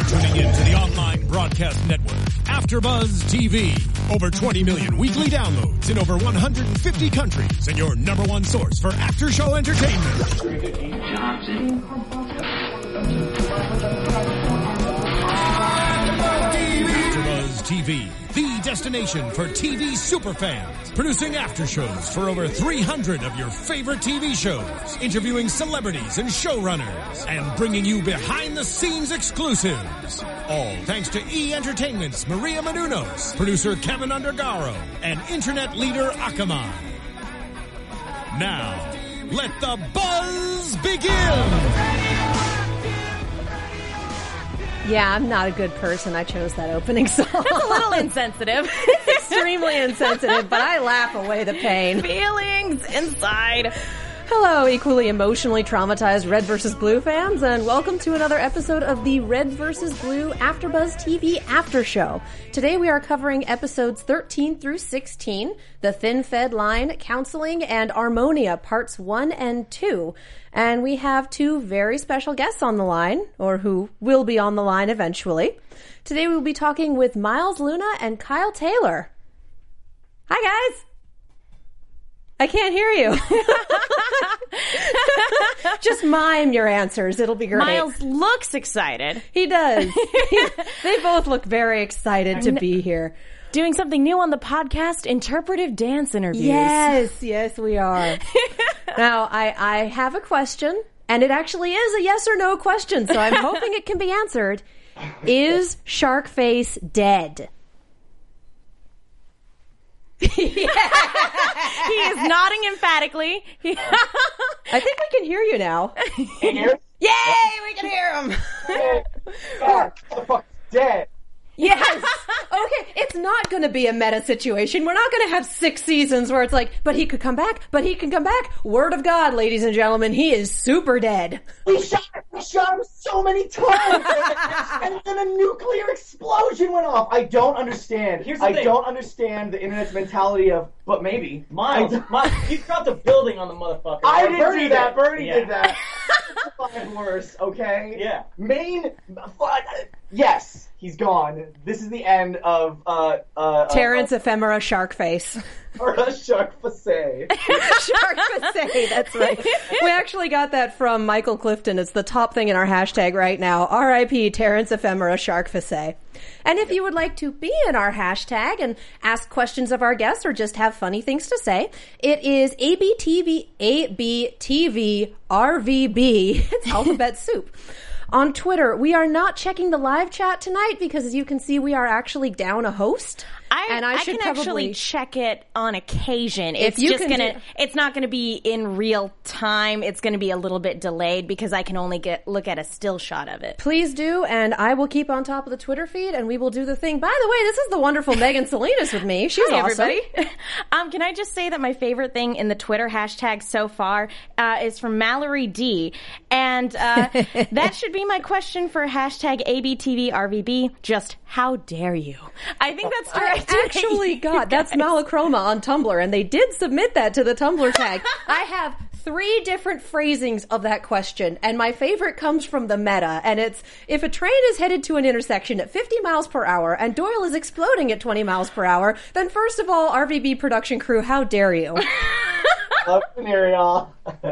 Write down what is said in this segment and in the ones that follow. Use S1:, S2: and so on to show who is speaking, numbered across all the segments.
S1: tuning in to the online broadcast network, AfterBuzz TV. Over 20 million weekly downloads in over 150 countries, and your number one source for after-show entertainment. AfterBuzz TV, the destination for TV superfans. Producing aftershows for over 300 of your favorite TV shows. Interviewing celebrities and showrunners. And bringing you behind-the-scenes exclusives. All thanks to E! Entertainment's Maria Menounos, producer Kevin Undergaro, and internet leader Akamai. Now, let the buzz begin!
S2: Yeah, I'm not a good person. I chose that opening song.
S3: That's a little insensitive.
S2: It's extremely insensitive, but I laugh away the pain.
S3: Feelings inside.
S2: Hello, equally emotionally traumatized Red vs. Blue fans, and welcome to another episode of the Red vs. Blue AfterBuzz TV After Show. Today we are covering episodes 13 through 16, The Thin Fed Line, Counseling, and Harmonia, parts 1 and 2. And we have two very special guests on the line, or who will be on the line eventually. Today we will be talking with Miles Luna and Kyle Taylor. Hi, guys! I can't hear you. Just mime your answers. It'll be great.
S3: Miles looks excited.
S2: He does. They both look very excited to be here.
S3: Doing something new on the podcast, interpretive dance interviews.
S2: Yes, we are. Now, I have a question, and it actually is a yes or no question, so I'm hoping it can be answered. Is Sharkface dead?
S3: Yeah. He is nodding emphatically.
S2: I think we can hear you now.
S4: Yay,
S2: we can hear him.
S4: Motherfucker's dead.
S2: Yes. Okay, it's not going to be a meta situation. We're not going to have 6 seasons where it's like, but he could come back, but he can come back. Word of God, ladies and gentlemen, he is super dead.
S4: We shot him so many times, and then a nuclear explosion went off. I don't understand. I don't understand the internet's mentality of, but maybe.
S5: Miles, you dropped the building on the motherfucker.
S4: I didn't do that.
S5: did.
S4: Bernie did that. 5 worse, okay?
S5: Yeah.
S4: Yes, he's gone. This is the end of
S2: Terrence Ephemera Sharkface.
S4: Or a Sharkface.
S2: Sharkface, that's right. We actually got that from Michael Clifton. It's the top thing in our hashtag right now. R.I.P. Terrence Ephemera Sharkface. And if you would like to be in our hashtag and ask questions of our guests or just have funny things to say, it is ABTV RVB. It's alphabet soup. On Twitter, we are not checking the live chat tonight because, as you can see, we are actually down a host.
S3: I can actually check it on occasion. It's not going to be in real time. It's going to be a little bit delayed because I can only look at a still shot of it.
S2: Please do, and I will keep on top of the Twitter feed, and we will do the thing. By the way, this is the wonderful Megan Salinas with me. She's
S3: Hi,
S2: awesome.
S3: Everybody. Can I just say that my favorite thing in the Twitter hashtag so far is from Mallory D, and that should be my question for hashtag ABTVRVB. Just how dare you? I think that's directed.
S2: Actually, God, that's Malachroma on Tumblr, and they did submit that to the Tumblr tag. I have 3 different phrasings of that question, and my favorite comes from the meta, and it's, if a train is headed to an intersection at 50 miles per hour and Doyle is exploding at 20 miles per hour, then first of all, RVB production crew, how dare you?
S4: Love scenario.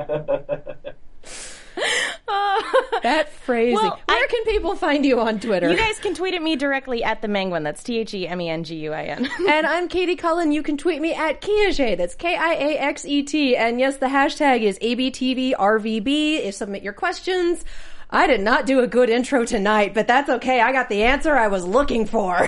S2: That phrasing.
S3: Well,
S2: Where can people find you on Twitter?
S3: You guys can tweet at me directly at the Menguin. That's TheMenguin.
S2: And I'm Katie Cullen. You can tweet me at Kiaxet. That's Kiaxet. And yes, the hashtag is ABTVRVB. Submit your questions. I did not do a good intro tonight, but that's okay. I got the answer I was looking for.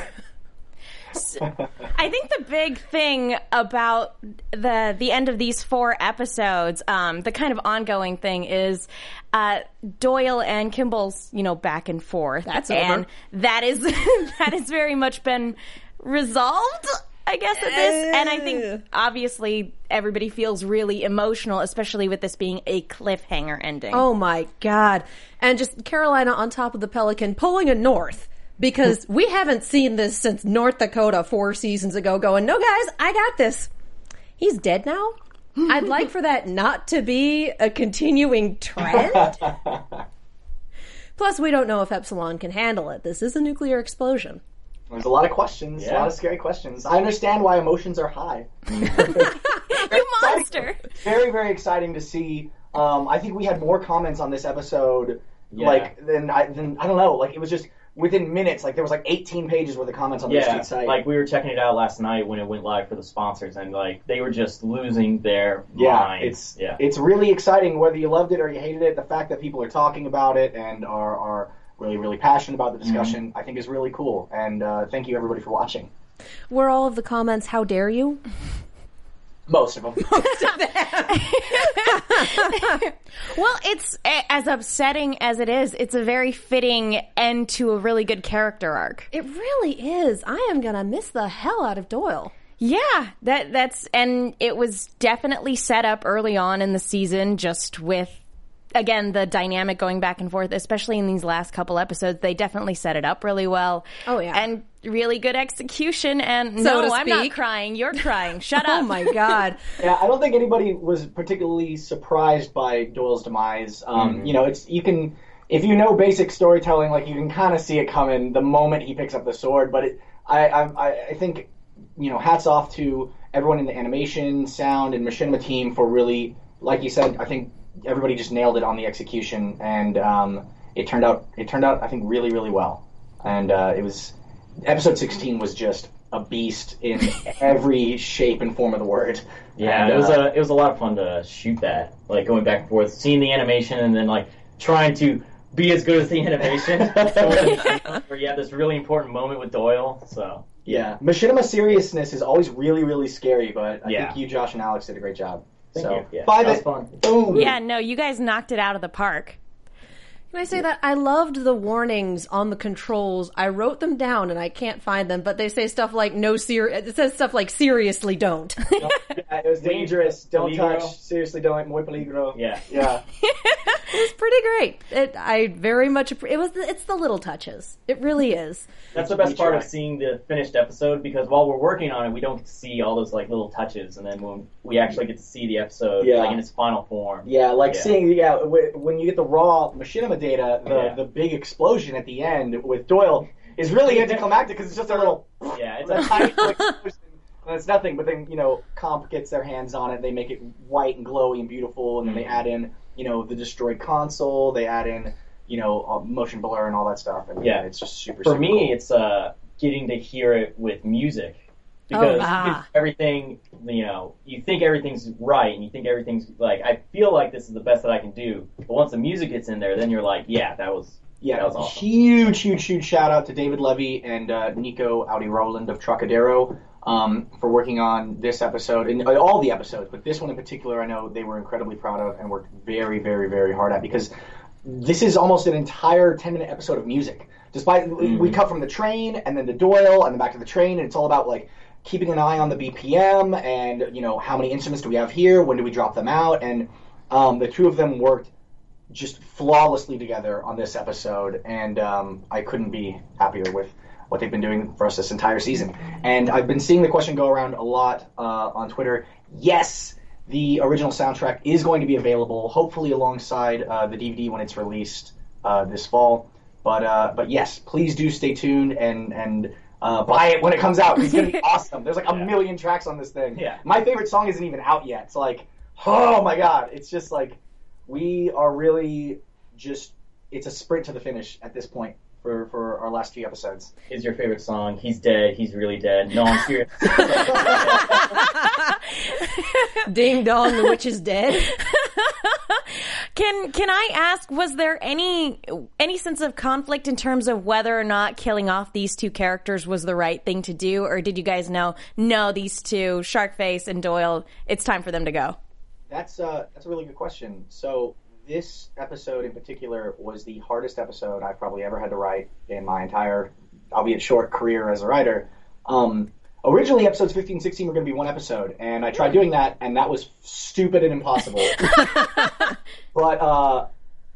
S3: I think the big thing about the end of these 4 episodes, the kind of ongoing thing is Doyle and Kimball's, back and forth.
S2: That's
S3: and
S2: over.
S3: That has very much been resolved, I guess, at this. And I think obviously everybody feels really emotional, especially with this being a cliffhanger ending.
S2: Oh my God. And just Carolina on top of the Pelican pulling a North. Because we haven't seen this since North Dakota 4 seasons ago going, no guys, I got this. He's dead now? I'd like for that not to be a continuing trend. Plus, we don't know if Epsilon can handle it. This is a nuclear explosion.
S4: There's a lot of questions, a lot of scary questions. I understand why emotions are high.
S3: You monster!
S4: Very, very exciting to see. I think we had more comments on this episode, than I don't know. Like, it was just within minutes. Like, there was like 18 pages worth of comments on the Street site.
S5: Like, we were checking it out last night when it went live for the sponsors, and like they were just losing their minds.
S4: It's really exciting, whether you loved it or you hated it. The fact that people are talking about it and are really, really passionate about the discussion, I think is really cool. And thank you, everybody, for watching.
S2: Were all of the comments, how dare you?
S4: Most of them.
S3: Well, it's as upsetting as it is. It's a very fitting end to a really good character arc.
S2: It really is. I am gonna miss the hell out of Doyle.
S3: Yeah, that's and it was definitely set up early on in the season, just with, again, the dynamic going back and forth, especially in these last couple episodes. They definitely set it up really well.
S2: Oh, yeah.
S3: And really good execution. And
S2: so
S3: no, I'm not crying. You're crying. Shut up.
S2: Oh, my God.
S4: Yeah, I don't think anybody was particularly surprised by Doyle's demise. You know, if you know basic storytelling, like, you can kind of see it coming the moment he picks up the sword. But I think, you know, hats off to everyone in the animation, sound, and machinima team for really, like you said, I think everybody just nailed it on the execution, and it turned out I think really, really well. And it was episode 16 was just a beast in every shape and form of the word.
S5: Yeah, and, it was a lot of fun to shoot that, like going back and forth, seeing the animation, and then like trying to be as good as the animation. Where you have this really important moment with Doyle. So
S4: yeah, machinima seriousness is always really, really scary, but I think you, Josh, and Alex did a great job.
S5: Thank you. Yeah,
S4: that
S5: was fun.
S4: Boom.
S3: Yeah, no, you guys knocked it out of the park.
S2: Can I say that? I loved the warnings on the controls. I wrote them down and I can't find them, but they say stuff like it says stuff like seriously don't.
S4: It was dangerous. Don't touch. Seriously don't. Muy peligro.
S5: Yeah.
S2: It was pretty great. I very much it's the little touches. It really is.
S5: That's the best part of seeing the finished episode, because while we're working on it, we don't get to see all those like little touches, and then when we actually get to see the episode like in its final form. Yeah,
S4: seeing when you get the raw machinima data, the big explosion at the end with Doyle is really anticlimactic because it's just a little it's a tiny explosion. And it's nothing, but then, you know, Comp gets their hands on it, they make it white and glowy and beautiful, and then they add in, you know, the destroyed console, they add in, you know, motion blur and all that stuff, and it's just super
S5: For me,
S4: cool.
S5: It's getting to hear it with music. Because everything, you know, you think everything's right, and you think everything's, like, I feel like this is the best that I can do, but once the music gets in there, then you're like, that was awesome.
S4: Huge shout out to David Levy and Nico Audi Roland of Trocadero for working on this episode, and all the episodes, but this one in particular I know they were incredibly proud of and worked very, very, very hard at, because this is almost an entire 10-minute episode of music. Despite we cut from the train, and then to Doyle, and then back to the train, and it's all about, like, keeping an eye on the BPM, and, you know, how many instruments do we have here, when do we drop them out, and the two of them worked just flawlessly together on this episode, and I couldn't be happier with what they've been doing for us this entire season. And I've been seeing the question go around a lot on Twitter. Yes, the original soundtrack is going to be available, hopefully alongside the DVD when it's released this fall. But yes, please do stay tuned and buy it when it comes out. It's going to be awesome. There's like a million tracks on this thing.
S5: Yeah.
S4: My favorite song isn't even out yet. It's like, oh my God. It's just like, we are really just, it's a sprint to the finish at this point for our last few episodes.
S5: Is your favorite song He's Dead, He's Really Dead? No, I'm serious.
S2: Ding dong, the witch is dead.
S3: Can I ask, was there any sense of conflict in terms of whether or not killing off these two characters was the right thing to do, or did you guys know, no, these two, Sharkface and Doyle, it's time for them to go?
S4: That's a really good question. So this episode in particular was the hardest episode I've probably ever had to write in my entire, albeit short, career as a writer. Originally, episodes 15 and 16 were going to be one episode, and I tried doing that, and that was stupid and impossible. But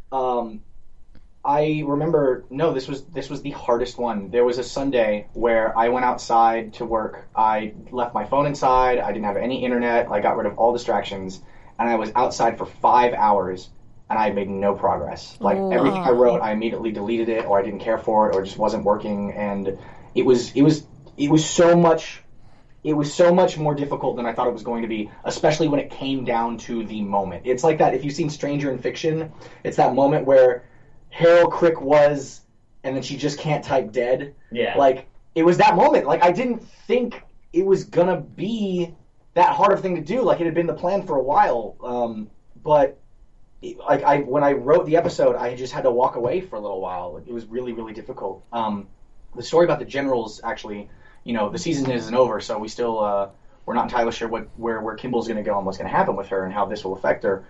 S4: I remember, no, this was the hardest one. There was a Sunday where I went outside to work. I left my phone inside. I didn't have any internet. I got rid of all distractions, and I was outside for 5 hours and I made no progress. Like, everything I wrote, I immediately deleted it, or I didn't care for it, or it just wasn't working, and it was so much more difficult than I thought it was going to be, especially when it came down to the moment. It's like that, if you've seen Stranger in Fiction, it's that moment where Harold Crick was, and then she just can't type dead.
S5: Yeah.
S4: Like, it was that moment. Like, I didn't think it was gonna be that hard of a thing to do. Like, it had been the plan for a while, but when I wrote the episode, I just had to walk away for a little while. It was really, really difficult. The story about the generals, actually, the season isn't over, so we still we're not entirely sure where Kimball's going to go and what's going to happen with her and how this will affect her.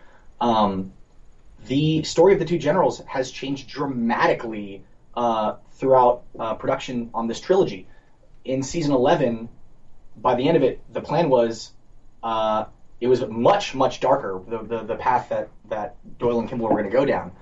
S4: The story of the two generals has changed dramatically throughout production on this trilogy. In season 11, by the end of it, the plan was it was much, much darker, the path that Doyle and Kimball were going to go down.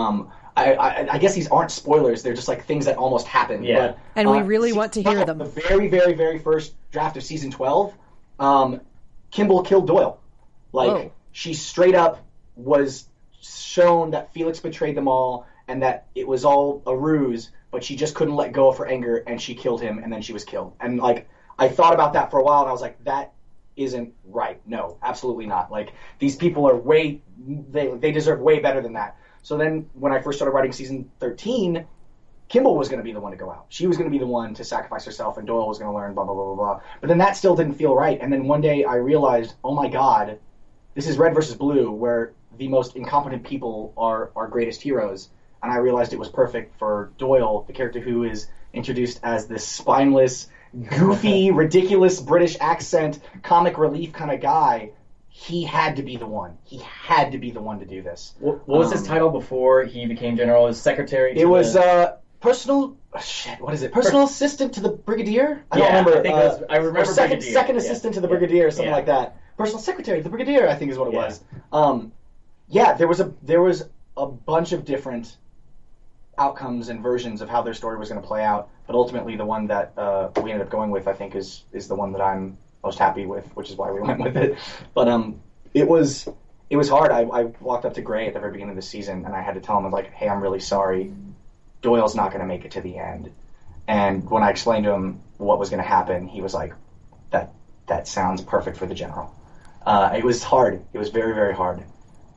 S4: I guess these aren't spoilers, they're just like things that almost happened.
S5: Yeah.
S4: But,
S2: and we really want to hear them.
S4: The very, very, very first draft of season 12, Kimball killed Doyle. Like, she straight up was shown that Felix betrayed them all and that it was all a ruse, but she just couldn't let go of her anger and she killed him, and then she was killed. And, like, I thought about that for a while, and I was like, that isn't right. No, absolutely not. Like, these people are they deserve way better than that. So then when I first started writing season 13, Kimball was going to be the one to go out. She was going to be the one to sacrifice herself, and Doyle was going to learn, blah, blah, blah, blah, blah. But then that still didn't feel right. And then one day I realized, oh my God, this is Red versus Blue, where the most incompetent people are our greatest heroes. And I realized it was perfect for Doyle, the character who is introduced as this spineless, goofy, ridiculous British accent, comic relief kind of guy. He had to be the one. He had to be the one to do this.
S5: What was his title before he became general? His secretary?
S4: It was personal... what is it? Personal assistant to the brigadier? I don't remember.
S5: I remember
S4: second assistant to the brigadier, something like that. Personal secretary to the brigadier, I think is what it was. There was a bunch of different outcomes and versions of how their story was going to play out, but ultimately the one that we ended up going with, I think, is the one that I'm most happy with, which is why we went with it. But it was hard. I walked up to Gray at the very beginning of the season, and I had to tell him, like, hey, I'm really sorry. Doyle's not going to make it to the end. And when I explained to him what was going to happen, he was like, that sounds perfect for the general. It was hard. It was very, very hard.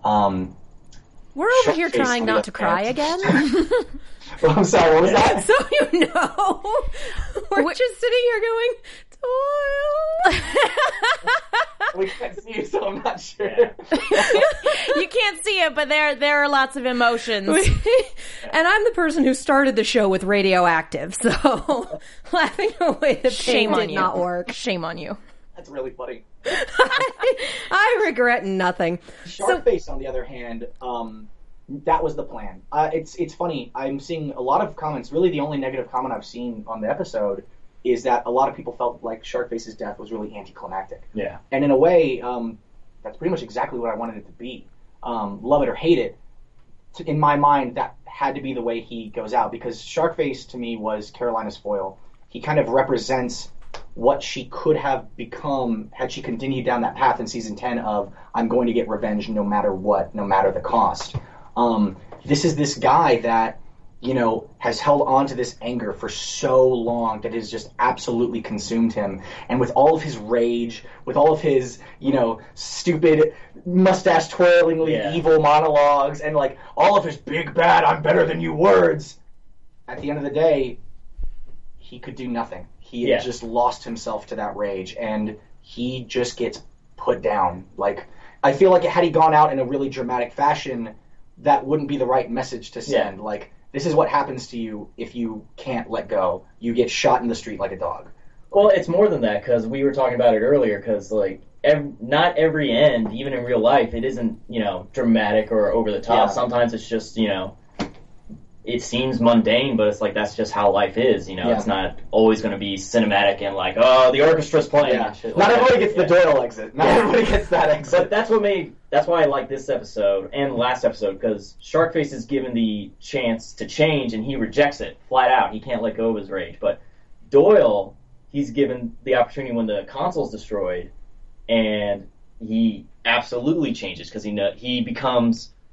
S2: We're over here trying not to cry again.
S4: Well, I'm sorry, what was that?
S2: So you know, we're just sitting here going, Doyle.
S4: We can't see you, so I'm not sure.
S3: You can't see it, but there are lots of emotions.
S2: And I'm the person who started the show with Radioactive, so laughing away the pain did not work.
S3: Shame on you.
S4: That's really funny.
S2: I regret nothing.
S4: Sharkface, on the other hand, that was the plan. It's funny. I'm seeing a lot of comments. Really, the only negative comment I've seen on the episode is that a lot of people felt like Sharkface's death was really anticlimactic.
S5: Yeah.
S4: And in a way, that's pretty much exactly what I wanted it to be. Love it or hate it, in my mind, that had to be the way he goes out, because Sharkface, to me, was Carolina's foil. He kind of represents what she could have become had she continued down that path in season 10 of, I'm going to get revenge no matter what, no matter the cost. This is this guy that, has held on to this anger for so long that has just absolutely consumed him. And with all of his rage, with all of his, stupid, mustache-twirlingly evil monologues, and, like, all of his big, bad, I'm better than you words, at the end of the day, he could do nothing. He had just lost himself to that rage, and he just gets put down. Like, I feel like had he gone out in a really dramatic fashion, that wouldn't be the right message to send. Like, this is what happens to you if you can't let go. You get shot in the street like a dog.
S5: Well, it's more than that, because we were talking about it earlier, because, like, not every end, even in real life, it isn't, dramatic or over the top. Yeah. Sometimes it's just, it seems mundane, but it's like that's just how life is, It's not always going to be cinematic and like, oh, the orchestra's playing.
S4: Yeah. Not everybody gets the Doyle exit. Not everybody gets that exit.
S5: But that's why I like this episode and the last episode, because Sharkface is given the chance to change and he rejects it flat out. He can't let go of his rage. But Doyle, he's given the opportunity when the console's destroyed, and he absolutely changes because he becomes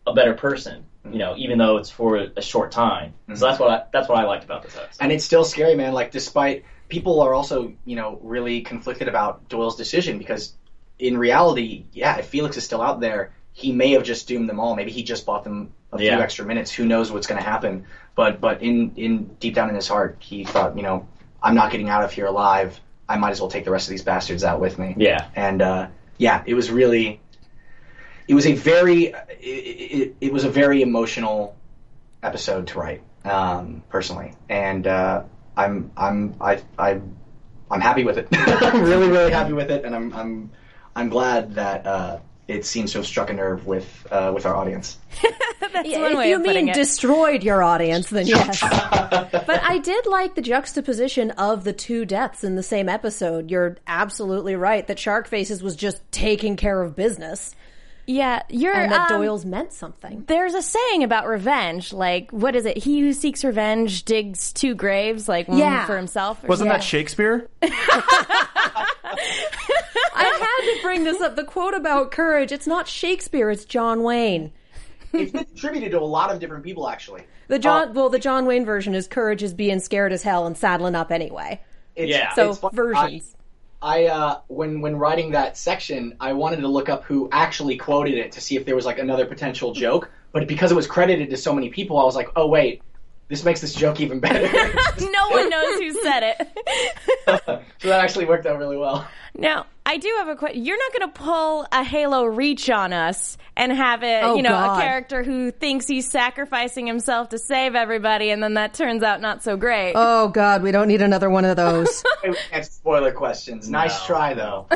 S5: a better person. You know, even though it's for a short time. Mm-hmm. So that's what I liked about this episode.
S4: And it's still scary, man. Like, despite people are also, you know, really conflicted about Doyle's decision, because in reality, yeah, if Felix is still out there, he may have just doomed them all. Maybe he just bought them a few extra minutes. Who knows what's going to happen? But in deep down in his heart, he thought, you know, I'm not getting out of here alive. I might as well take the rest of these bastards out with me.
S5: Yeah.
S4: And it was really. It was a very emotional episode to write, personally, and I'm happy with it. I'm really, really happy with it, and I'm glad that it seems to have struck a nerve with our audience.
S3: That's one way
S2: if you
S3: of putting
S2: mean
S3: it.
S2: Destroyed your audience, then yes. But I did like the juxtaposition of the two deaths in the same episode. You're absolutely right that Shark Faces was just taking care of business.
S3: Yeah,
S2: and that Doyle's meant something.
S3: There's a saying about revenge, like, what is it? He who seeks revenge digs two graves, like one for himself.
S6: Wasn't that Shakespeare?
S2: I had to bring this up. The quote about courage, it's not Shakespeare, it's John Wayne.
S4: It's been attributed to a lot of different people, actually.
S2: The John Wayne version is courage is being scared as hell and saddling up anyway. So versions.
S4: I when writing that section, I wanted to look up who actually quoted it to see if there was like another potential joke. But because it was credited to so many people, I was like, oh wait, this makes this joke even better.
S3: No one knows who said it.
S4: So that actually worked out really well.
S3: Now, I do have a question. You're not going to pull a Halo Reach on us and have it,
S2: God.
S3: A character who thinks he's sacrificing himself to save everybody, and then that turns out not so great.
S2: Oh, God, we don't need another one of those.
S4: We can't spoiler questions. Nice try, though.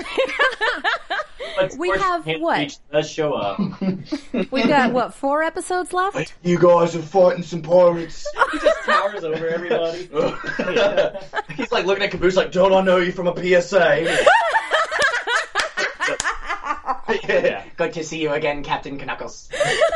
S2: We have what?
S5: Reach does show up.
S2: We got, 4 episodes left?
S4: You guys are fighting some pirates.
S5: He just towers over everybody.
S4: He's like looking at Caboose like, don't I know you from a PSA? Yeah. Good to see you again, Captain Knuckles.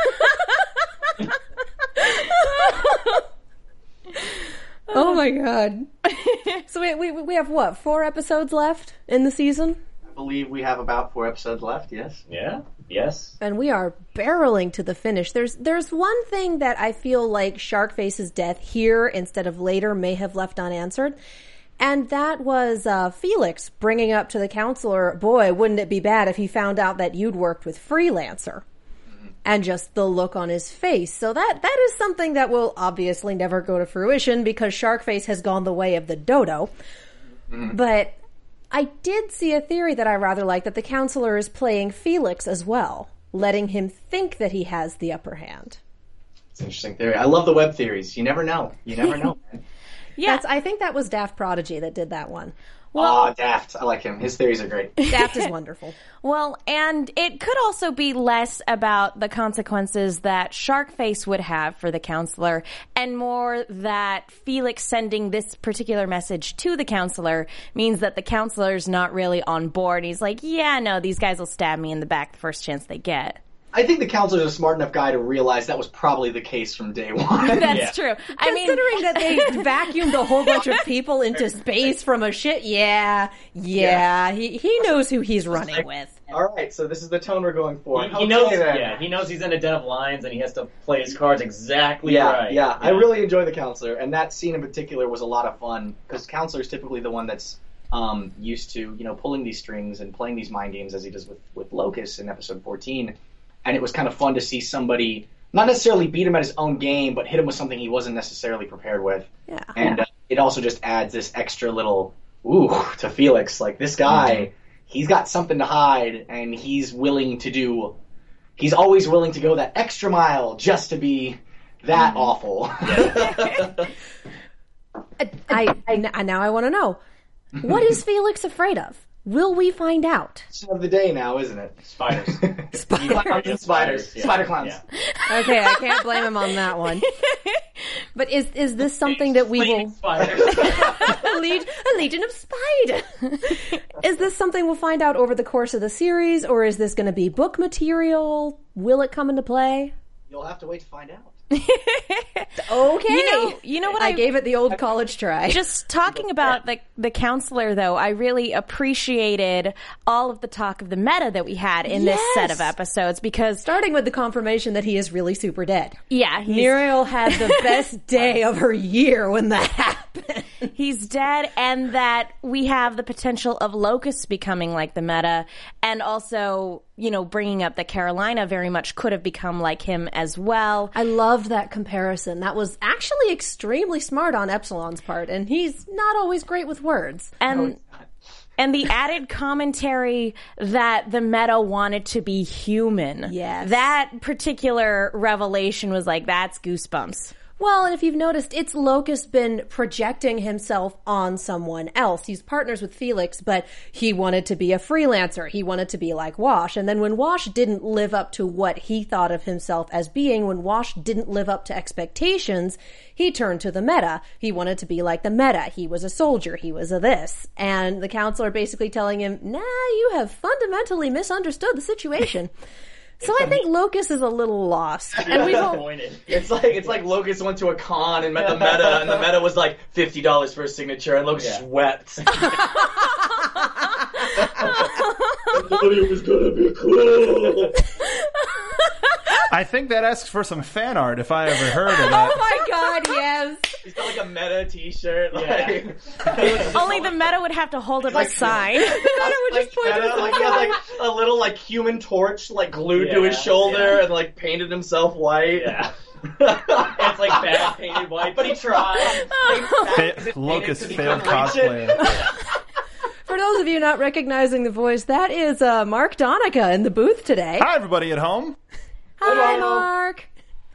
S2: Oh my God. So we have what, 4 episodes left in the season?
S4: I believe we have about 4 episodes left, yes.
S5: Yeah, yes.
S2: And we are barreling to the finish. There's one thing that I feel like Sharkface's death here instead of later may have left unanswered. And that was Felix bringing up to the counselor, boy, wouldn't it be bad if he found out that you'd worked with Freelancer? Mm-hmm. And just the look on his face. So that is something that will obviously never go to fruition because Sharkface has gone the way of the dodo. Mm-hmm. But I did see a theory that I rather like, that the counselor is playing Felix as well, letting him think that he has the upper hand.
S4: It's an interesting theory. I love the web theories. You never know. You never know, man.
S2: Yeah, I think that was Daft Prodigy that did that one.
S4: Well, Daft. I like him. His theories are great.
S2: Daft is wonderful.
S3: Well, and it could also be less about the consequences that Sharkface would have for the counselor and more that Felix sending this particular message to the counselor means that the counselor's not really on board. He's like, yeah, no, these guys will stab me in the back the first chance they get.
S4: I think the counselor's a smart enough guy to realize that was probably the case from day one.
S3: That's true.
S2: Considering that they vacuumed a whole bunch of people into space from a ship, he knows who he's running with.
S4: All right, so this is the tone we're going for.
S5: He knows. Yeah, he knows he's in a den of lions, and he has to play his cards exactly right.
S4: Yeah, I really enjoy the counselor, and that scene in particular was a lot of fun because counselor's typically the one that's used to, pulling these strings and playing these mind games as he does with Locust in episode 14. And it was kind of fun to see somebody not necessarily beat him at his own game, but hit him with something he wasn't necessarily prepared with.
S2: Yeah.
S4: And it also just adds this extra little to Felix. Like, this guy, he's got something to hide, and he's always willing to go that extra mile just to be that awful.
S2: Now I want to know, what is Felix afraid of? Will we find out?
S4: It's of the day now, isn't it?
S5: Spiders.
S4: Spiders.
S5: Yeah.
S4: Spider clowns.
S5: Yeah.
S2: Okay, I can't blame him on that one. But is this something that we will...
S5: Spiders.
S2: a legion of spiders. Is this something we'll find out over the course of the series, or is this going to be book material? Will it come into play?
S4: You'll have to wait to find out.
S2: Okay.
S3: You know what?
S2: I gave it the old college try.
S3: Just talking about the counselor, though, I really appreciated all of the talk of the meta that we had in this set of episodes, because
S2: starting with the confirmation that he is really super dead.
S3: Yeah,
S2: Muriel had the best day of her year when that happened.
S3: He's dead, and that we have the potential of Locust becoming like the meta, and also, you know, bringing up that Carolina very much could have become like him as well.
S2: I loved that comparison. That was actually extremely smart on Epsilon's part, and he's not always great with words.
S3: And the added commentary that the meta wanted to be human.
S2: Yes.
S3: That particular revelation was like, that's goosebumps.
S2: Well, and if you've noticed, it's Locust been projecting himself on someone else. He's partners with Felix, but he wanted to be a freelancer. He wanted to be like Wash. And then when Wash didn't live up to what he thought of himself as being, when Wash didn't live up to expectations, he turned to the meta. He wanted to be like the meta. He was a soldier. He was a this. And the counselor basically telling him, nah, you have fundamentally misunderstood the situation. So I think Locust is a little lost.
S5: And we it's like Locust went to a con and met the meta, and the meta was like $50 for a signature, and Locust just wept. It was gonna be cool.
S6: I think that asks for some fan art if I ever heard of that.
S2: Oh my god, yes.
S5: He's got like a meta t-shirt. Like,
S3: only the meta would have to hold up a sign.
S2: The meta would just point
S5: meta, like, he had like a little like human torch like glued to his shoulder and like painted himself white. Yeah. It's like bad painted white, but he tried.
S6: Locust failed cosplay.
S2: For those of you not recognizing the voice, that is Mark Donica in the booth today.
S6: Hi, everybody at home.
S2: Hi, Mark.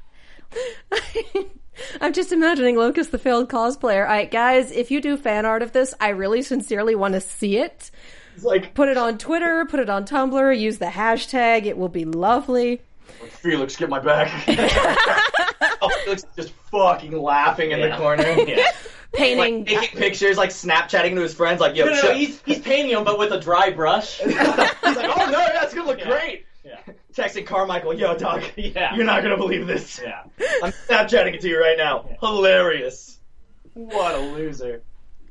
S2: I'm just imagining Locust, the failed cosplayer. All right, guys, if you do fan art of this, I really sincerely want to see it.
S5: It's like,
S2: put it on Twitter, put it on Tumblr, use the hashtag. It will be lovely.
S5: Felix, get my back. Felix is just fucking laughing in the corner. Yeah.
S2: Painting,
S5: like, taking pictures, like Snapchatting to his friends, like, yo, no, he's painting him, but with a dry brush. He's like, oh no, that's gonna look great. Yeah. Texting Carmichael, yo, dog, you're not gonna believe this. Yeah. I'm Snapchatting it to you right now. Yeah. Hilarious. What a loser.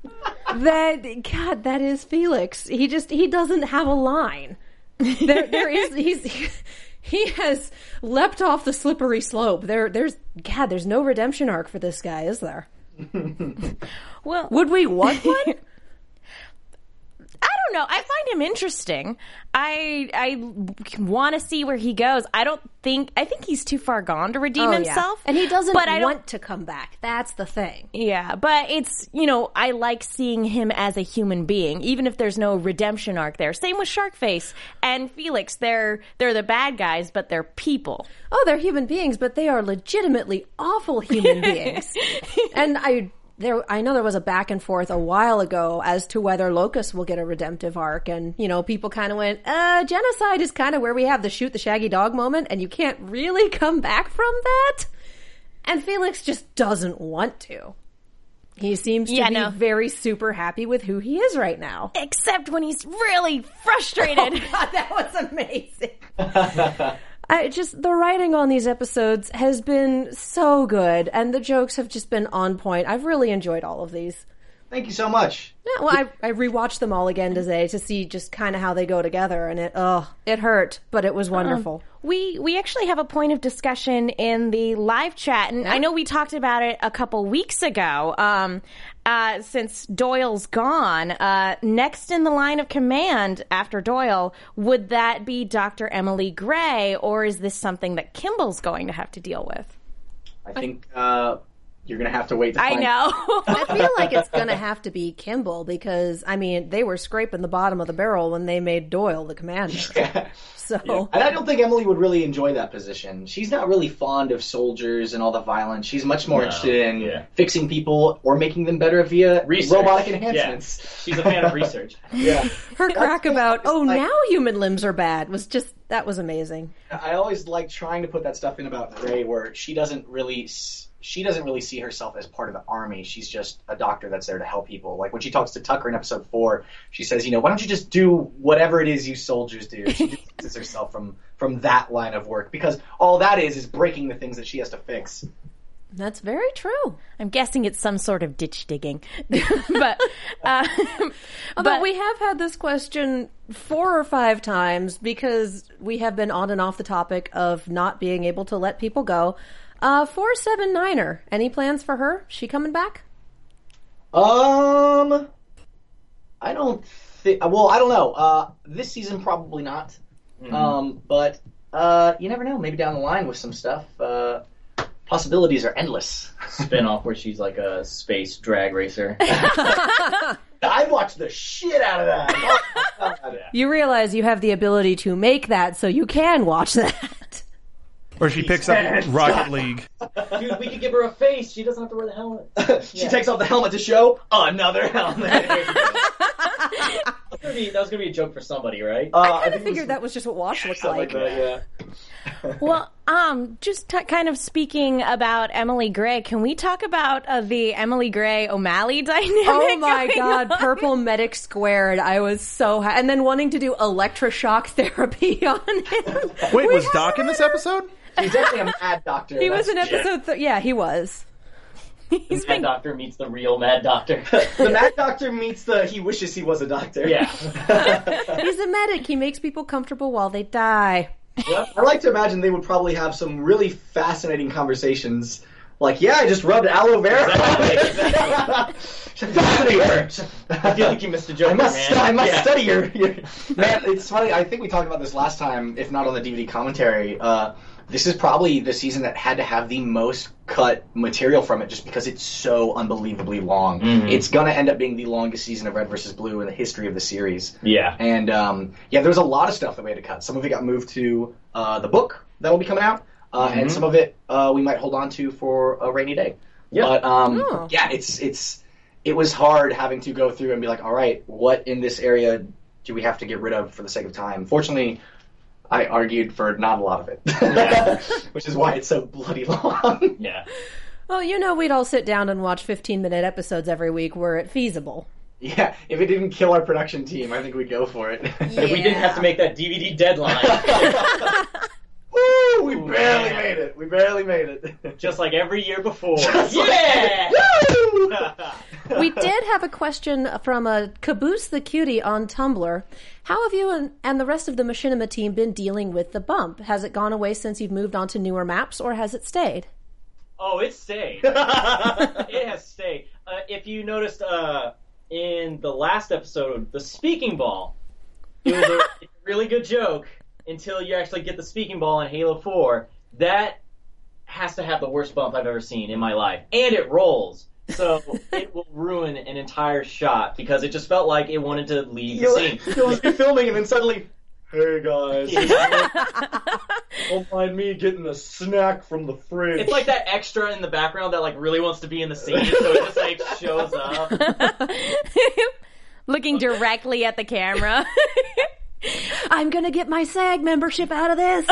S2: That is Felix. He doesn't have a line. He has leapt off the slippery slope. There's no redemption arc for this guy, is there?
S3: Well,
S2: would we want one?
S3: I don't know. I find him interesting. I want to see where he goes. I think he's too far gone to redeem himself.
S2: And he doesn't want to come back. That's the thing.
S3: Yeah, but it's, I like seeing him as a human being, even if there's no redemption arc there. Same with Sharkface and Felix. They're the bad guys, but they're people.
S2: Oh, they're human beings, but they are legitimately awful human beings. And I know there was a back and forth a while ago as to whether Locust will get a redemptive arc, and people kind of went, genocide is kind of where we have the shoot the shaggy dog moment, and you can't really come back from that. And Felix just doesn't want to. He seems to be very super happy with who he is right now.
S3: Except when he's really frustrated.
S2: Oh God, that was amazing. The writing on these episodes has been so good, and the jokes have just been on point. I've really enjoyed all of these.
S4: Thank you so much.
S2: Yeah, well, I rewatched them all again today to see just kind of how they go together, and it hurt, but it was wonderful.
S3: We actually have a point of discussion in the live chat, and I know we talked about it a couple weeks ago. Since Doyle's gone, next in the line of command after Doyle, would that be Dr. Emily Gray, or is this something that Kimball's going to have to deal with?
S4: I think you're going to have to wait to find
S3: out.
S2: I feel like it's going to have to be Kimball because, they were scraping the bottom of the barrel when they made Doyle the commander.
S4: Yeah. So, and I don't think Emily would really enjoy that position. She's not really fond of soldiers and all the violence. She's much more interested in fixing people or making them better via robotic enhancements.
S5: Yeah. She's a fan of research.
S4: Yeah.
S2: Her crack about, now human limbs are bad was amazing.
S4: I always like trying to put that stuff in about Gray where she doesn't really see herself as part of the army. She's just a doctor that's there to help people. Like when she talks to Tucker in episode 4, she says, why don't you just do whatever it is you soldiers do? She just distances herself from that line of work, because all that is breaking the things that she has to fix.
S2: That's very true.
S3: I'm guessing it's some sort of ditch digging.
S2: but we have had this question 4 or 5 times because we have been on and off the topic of not being able to let people go. 479er, any plans for her? She coming back?
S4: I don't think. Well, I don't know. This season probably not. Mm-hmm. But you never know. Maybe down the line with some stuff. Possibilities are endless.
S5: Spin-off where she's like a space drag racer.
S4: I'd watch the shit out of that.
S2: You realize you have the ability to make that, so you can watch that.
S6: Or she picks up Rocket League.
S5: Dude, we could give her a face. She doesn't have to wear the helmet.
S4: She takes off the helmet to show another helmet.
S5: That was gonna be a joke for somebody, right?
S2: I kind of figured that was just what Wash looks like.
S4: Yeah.
S3: Well, just kind of speaking about Emily Gray, can we talk about the Emily Gray O'Malley dynamic?
S2: Oh my God, Purple Medic Squared. I was so happy. And then wanting to do electroshock therapy on him.
S6: Wait, was Doc in this episode?
S4: He's definitely a mad doctor.
S2: He was in episode yeah, he was.
S5: The Mad Doctor meets the real Mad Doctor.
S4: The Mad Doctor meets he wishes he was a doctor.
S5: Yeah.
S2: He's a medic. He makes people comfortable while they die.
S4: Yep. I like to imagine they would probably have some really fascinating conversations. Like, yeah, I just rubbed aloe vera.
S5: Exactly. I feel like you missed a joke,
S4: I must study your... Man, it's funny. I think we talked about this last time, if not on the DVD commentary. This is probably the season that had to have the most cut material from it just because it's so unbelievably long. Mm-hmm. It's going to end up being the longest season of Red vs. Blue in the history of the series.
S5: Yeah.
S4: And, there was a lot of stuff that we had to cut. Some of it got moved to the book that will be coming out, and some of it we might hold on to for a rainy day.
S5: Yeah.
S4: But, it was hard having to go through and be like, all right, what in this area do we have to get rid of for the sake of time? Fortunately, I argued for not a lot of it, which is why it's so bloody long.
S5: Yeah.
S2: Well, we'd all sit down and watch 15-minute episodes every week were it feasible.
S4: Yeah, if it didn't kill our production team, I think we'd go for it.
S2: Yeah.
S5: If we didn't have to make that DVD deadline.
S4: Woo! We barely made it.
S5: Just like every year before.
S4: Yeah!
S2: We did have a question from a Caboose the Cutie on Tumblr. How have you and the rest of the Machinima team been dealing with the bump? Has it gone away since you've moved on to newer maps, or has it stayed?
S5: Oh, it stayed. It has stayed. If you noticed in the last episode, the speaking ball, it's a really good joke until you actually get the speaking ball in Halo 4. That has to have the worst bump I've ever seen in my life. And it rolls. So it will ruin an entire shot because it just felt like it wanted to leave the scene.
S4: You'll be filming and then suddenly, hey guys, don't mind me getting a snack from the fridge.
S5: It's like that extra in the background that really wants to be in the scene, so it just shows up.
S3: Looking directly at the camera.
S2: I'm gonna get my SAG membership out of this.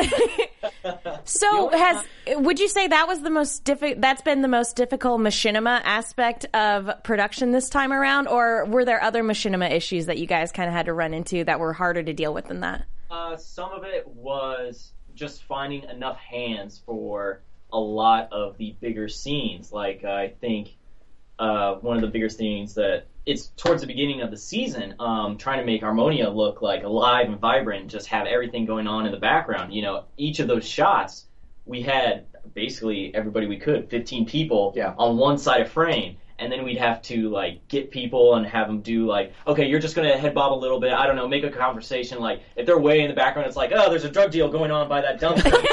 S3: So, would you say that was the most that's been the most difficult machinima aspect of production this time around, or were there other machinima issues that you guys kind of had to run into that were harder to deal with than that?
S5: Some of it was just finding enough hands for a lot of the bigger scenes. I think one of the bigger scenes that it's towards the beginning of the season, trying to make Harmonia look alive and vibrant, and just have everything going on in the background. Each of those shots, we had basically everybody we could, 15 people on one side of frame, and then we'd have to get people and have them do okay, you're just gonna head bob a little bit, I don't know, make a conversation. If they're way in the background, it's oh, there's a drug deal going on by that dumpster.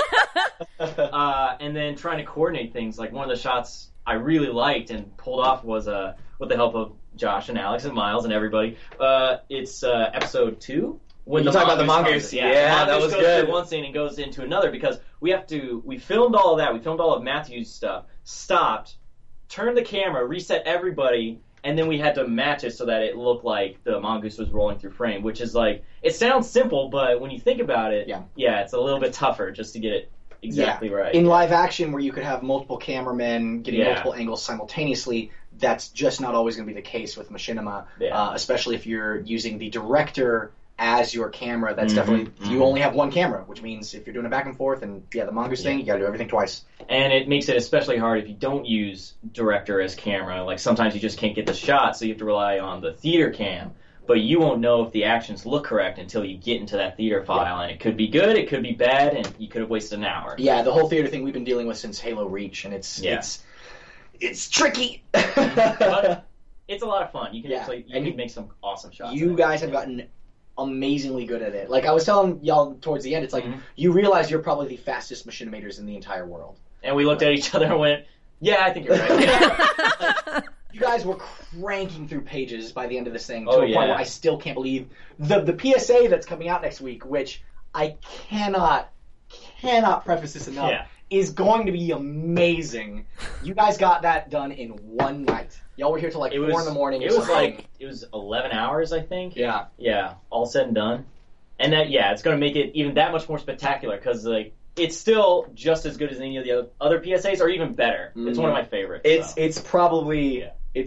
S5: And then trying to coordinate things. One of the shots I really liked and pulled off was with the help of Josh and Alex and Miles and everybody. It's episode 2. When
S4: you talk about the mongoose. Yeah, that was
S5: goes
S4: good.
S5: Through one scene and goes into another because we filmed all of that. We filmed all of Matthew's stuff, stopped, turned the camera, reset everybody, and then we had to match it so that it looked like the mongoose was rolling through frame, which is it sounds simple, but when you think about it, it's a little bit tougher just to get it exactly right.
S4: In live action, where you could have multiple cameramen getting multiple angles simultaneously, that's just not always going to be the case with machinima, especially if you're using the director as your camera. That's definitely you only have one camera, which means if you're doing a back and forth and the mongoose thing, you got to do everything twice.
S5: And it makes it especially hard if you don't use director as camera. Like sometimes you just can't get the shot, so you have to rely on the theater cam. But you won't know if the actions look correct until you get into that theater file, and it could be good, it could be bad, and you could have wasted an hour.
S4: Yeah, the whole theater thing we've been dealing with since Halo Reach, and it's tricky.
S5: But it's a lot of fun. You can actually make some awesome shots.
S4: You guys have gotten amazingly good at it. Like I was telling y'all towards the end, it's like you realize you're probably the fastest machinimators in the entire world.
S5: And we looked at each other and went, "Yeah, I think you're right."
S4: You guys were cranking through pages by the end of this thing to a point where I still can't believe the PSA that's coming out next week, which I cannot preface this enough, is going to be amazing. You guys got that done in one night. Y'all were here till like 4 in the morning.
S5: It was 11 hours, I think.
S4: Yeah.
S5: Yeah, all said and done. And that, it's going to make it even that much more spectacular because like it's still just as good as any of the other PSAs, or even better. It's one of my favorites.
S4: It's probably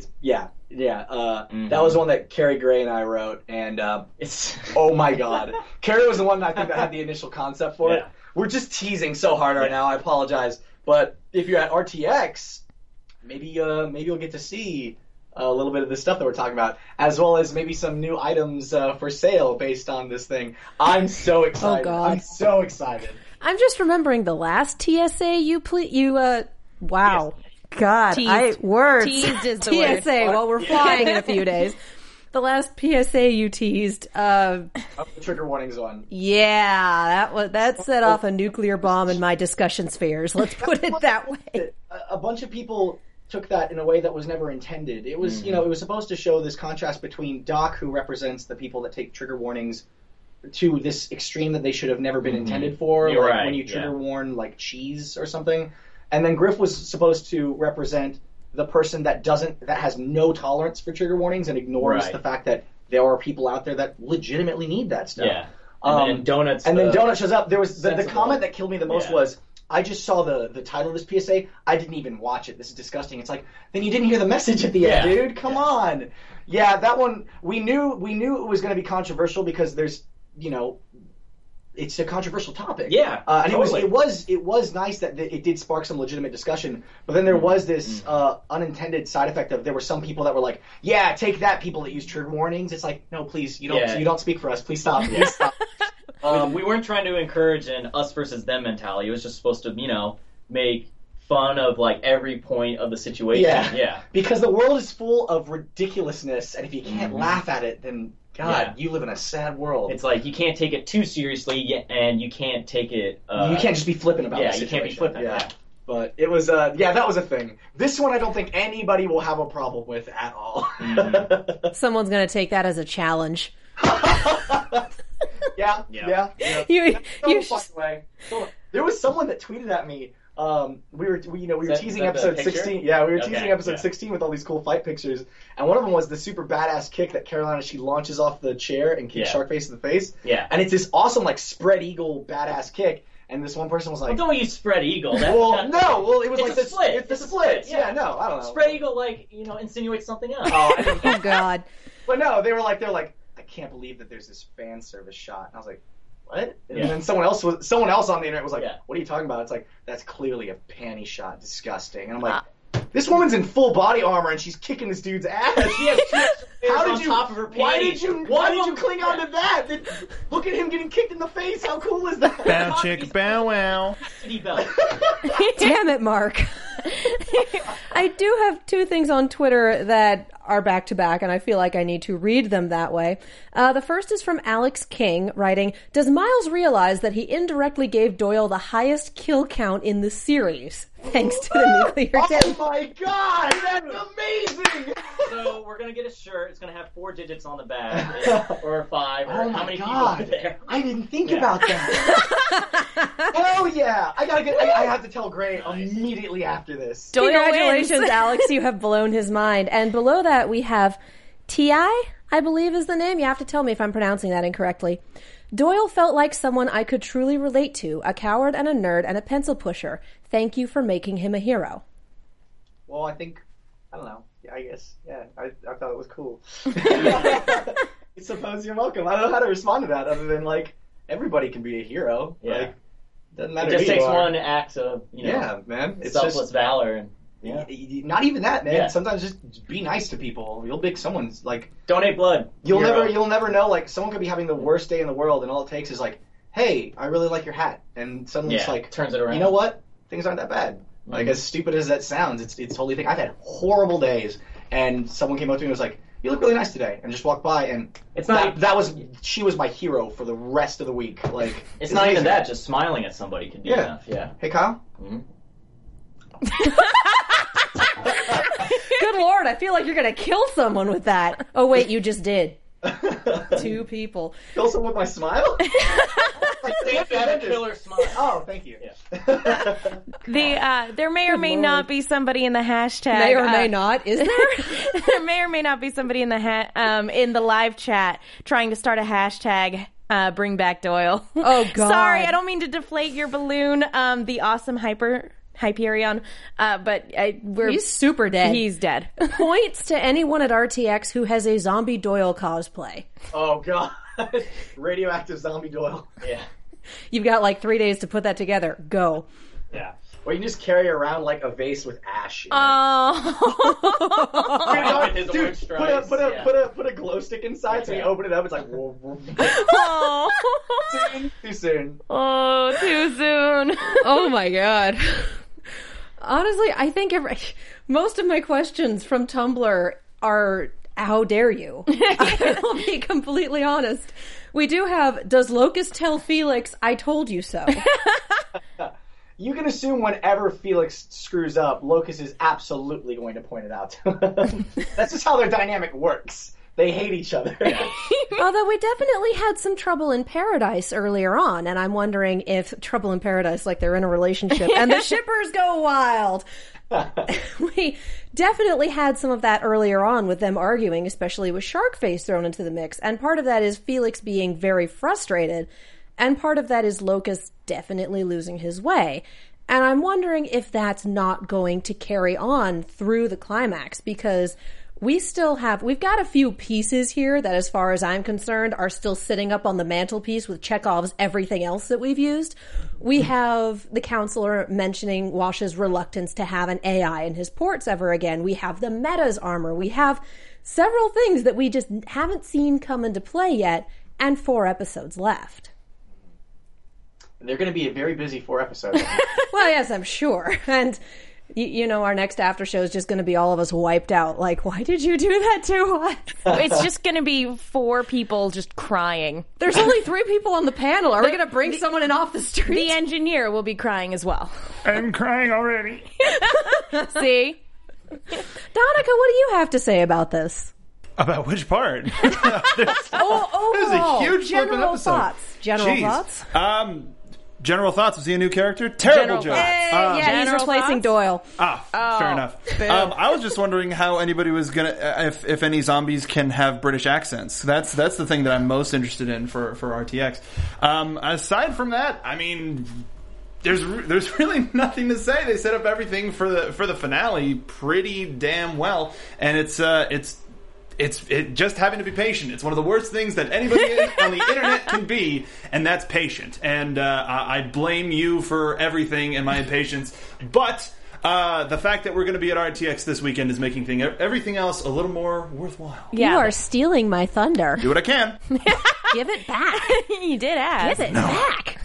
S4: that was one that Carrie Gray and I wrote, and it's oh my god, Carrie was the one I think that had the initial concept for it. We're just teasing so hard right now. I apologize, but if you're at RTX, maybe you'll get to see a little bit of the stuff that we're talking about, as well as maybe some new items for sale based on this thing. I'm so excited.
S2: Oh god,
S4: I'm so excited.
S2: I'm just remembering the last TSA wow. God,
S3: Teased.
S2: Words.
S3: Teased is the
S2: TSA,
S3: word.
S2: well, we're flying in a few days. The last PSA you teased.
S4: The trigger warnings one.
S2: Yeah, that set off a nuclear bomb in my discussion spheres. Let's put it that way.
S4: A bunch of people took that in a way that was never intended. It was, it was supposed to show this contrast between Doc, who represents the people that take trigger warnings to this extreme that they should have never been intended for.
S5: You're
S4: like
S5: right,
S4: when you trigger warn like cheese or something. And then Griff was supposed to represent the person that has no tolerance for trigger warnings and ignores the fact that there are people out there that legitimately need that stuff.
S5: Yeah. And then
S4: Donut shows up. There was the comment that killed me the most was, I just saw the title of this PSA. I didn't even watch it. This is disgusting. It's like, then you didn't hear the message at the end, dude. Come on. Yeah, that one, we knew it was going to be controversial because there's, it's a controversial topic.
S5: Yeah,
S4: and
S5: totally.
S4: it was nice that it did spark some legitimate discussion. But then there was this unintended side effect of there were some people that were like, "Yeah, take that, people that use trigger warnings." It's like, no, please, you don't speak for us. Please stop. Please stop.
S5: We weren't trying to encourage an us versus them mentality. It was just supposed to, make fun of like every point of the situation. Yeah.
S4: Because the world is full of ridiculousness, and if you can't laugh at it, then God, you live in a sad world.
S5: It's like you can't take it too seriously, and you can't take it.
S4: You can't just be flippant about it.
S5: Yeah, you can't be flippant. Yeah.
S4: But it was, that was a thing. This one I don't think anybody will have a problem with at all.
S2: Someone's going to take that as a challenge.
S4: Yeah. There was someone that tweeted at me. We were teasing episode 16. Yeah, we were teasing episode 16 with all these cool fight pictures, and one of them was the super badass kick that Carolina, she launches off the chair and kicks Sharkface in the face.
S5: Yeah,
S4: and it's this awesome like spread eagle badass kick. And this one person was like,
S5: "Don't use spread eagle."
S4: It was
S5: it's
S4: like
S5: the split.
S4: It's the split. Yeah, no, I don't know.
S5: Spread eagle insinuates something else.
S2: Oh God!
S4: But no, they're like, I can't believe that there's this fan service shot. And I was like, what? And then someone else on the internet was like, what are you talking about? It's like, that's clearly a panty shot. Disgusting. And I'm like, this woman's in full body armor and she's kicking this dude's ass.
S5: She has two on top of her panties.
S4: Why did you cling on to that? Look at him getting kicked in the face. How cool is that?
S6: Bow chick, bow wow.
S2: Damn it, Mark. I do have two things on Twitter that are back to back, and I feel like I need to read them that way. The first is from Alex King, writing, "Does Miles realize that he indirectly gave Doyle the highest kill count in the series, thanks to the nuclear test?"
S4: Oh my god, that's amazing!
S5: So we're gonna get a shirt. It's gonna have 4 digits on the back, or 5, or how many people are there.
S4: I didn't think about that. Hell yeah! I have to tell Gray immediately after this.
S2: Congratulations, Alex, you have blown his mind. And below that we have T.I., I believe is the name. You have to tell me if I'm pronouncing that incorrectly. "Doyle felt like someone I could truly relate to, a coward and a nerd and a pencil pusher. Thank you for making him a hero."
S4: Well, I don't know. I guess, yeah, I thought it was cool. I suppose you're welcome. I don't know how to respond to that other than, like, everybody can be a hero.
S5: Yeah.
S4: Like, doesn't matter.
S5: It just
S4: who you
S5: takes
S4: are.
S5: one act of,
S4: man. It's
S5: selfless valor. And,
S4: not even that, man.
S5: Yeah.
S4: Sometimes just be nice to people. You'll make someone's, like...
S5: Donate blood.
S4: You'll never know, like, someone could be having the worst day in the world, and all it takes is, like, hey, I really like your hat. And suddenly it's like...
S5: turns it around.
S4: You know what? Things aren't that bad. Like, as stupid as that sounds, it's totally thing. I've had horrible days, and someone came up to me and was like, you look really nice today, and just walked by, and she was my hero for the rest of the week. Like,
S5: it's not even that, just smiling at somebody can be enough. Yeah.
S4: Hey, Kyle?
S5: Mm-hmm.
S2: Good Lord, I feel like you're going to kill someone with that. Oh, wait, you just did. 2 people.
S4: Kill someone with my smile?
S5: Killer smile.
S4: Oh, thank you.
S5: Yeah.
S3: There may or may not be somebody in the hashtag.
S2: May or may not. Is there?
S3: There may or may not be somebody in the live chat trying to start a hashtag. Bring back Doyle.
S2: Oh God!
S3: Sorry, I don't mean to deflate your balloon. The awesome Hyperion, but
S2: he's super dead.
S3: He's dead.
S2: Points to anyone at RTX who has a zombie Doyle cosplay.
S4: Oh God! Radioactive zombie Doyle.
S5: Yeah.
S2: You've got like 3 days to put that together. Go.
S5: Yeah.
S4: Or you can just carry around like a vase with ash.
S5: Dude,
S4: put a glow stick inside, so you open it up. It's like whoa, whoa. Too soon.
S3: Oh, too soon.
S2: Oh my God. Honestly, I think most of my questions from Tumblr are, how dare you? I will be completely honest. We do have, does Locust tell Felix, I told you so?
S4: You can assume whenever Felix screws up, Locust is absolutely going to point it out to him. That's just how their dynamic works. They hate each other.
S2: Although we definitely had some trouble in Paradise earlier on, and I'm wondering if Trouble in Paradise, like they're in a relationship, and the shippers go wild. We definitely had some of that earlier on with them arguing, especially with Sharkface thrown into the mix. And part of that is Felix being very frustrated, and part of that is Locust definitely losing his way. And I'm wondering if that's not going to carry on through the climax, because we've got a few pieces here that, as far as I'm concerned, are still sitting up on the mantelpiece with Chekhov's everything else that we've used. We have the counselor mentioning Wash's reluctance to have an AI in his ports ever again. We have the Meta's armor. We have several things that we just haven't seen come into play yet, and 4 episodes left.
S4: They're going to be a very busy 4 episodes.
S2: Well, yes, I'm sure. And you know, our next after show is just going to be all of us wiped out. Like, why did you do that to us?
S3: It's just going to be 4 people just crying.
S2: There's only 3 people on the panel. Are we going to bring someone in off the street?
S3: The engineer will be crying as well.
S6: I'm crying already.
S3: See?
S2: Donica, what do you have to say about this?
S6: About which part?
S2: There's
S6: a huge flipping episode.
S2: Thoughts. General thoughts?
S6: General thoughts. Was he a new character? Terrible job.
S2: Yeah, he's replacing Doyle.
S6: Fair enough. I was just wondering how anybody was gonna, if any zombies can have British accents. That's the thing that I'm most interested in for RTX. Aside from that, I mean, there's really nothing to say. They set up everything for the finale pretty damn well, and it's just having to be patient. It's one of the worst things that anybody on the internet can be, and that's patient. And I blame you for everything and my impatience. But the fact that we're going to be at RTX this weekend is making everything else a little more worthwhile.
S2: Yeah, you are stealing my thunder.
S6: Do what I can.
S2: Give it back.
S3: You did ask.
S2: Give it back.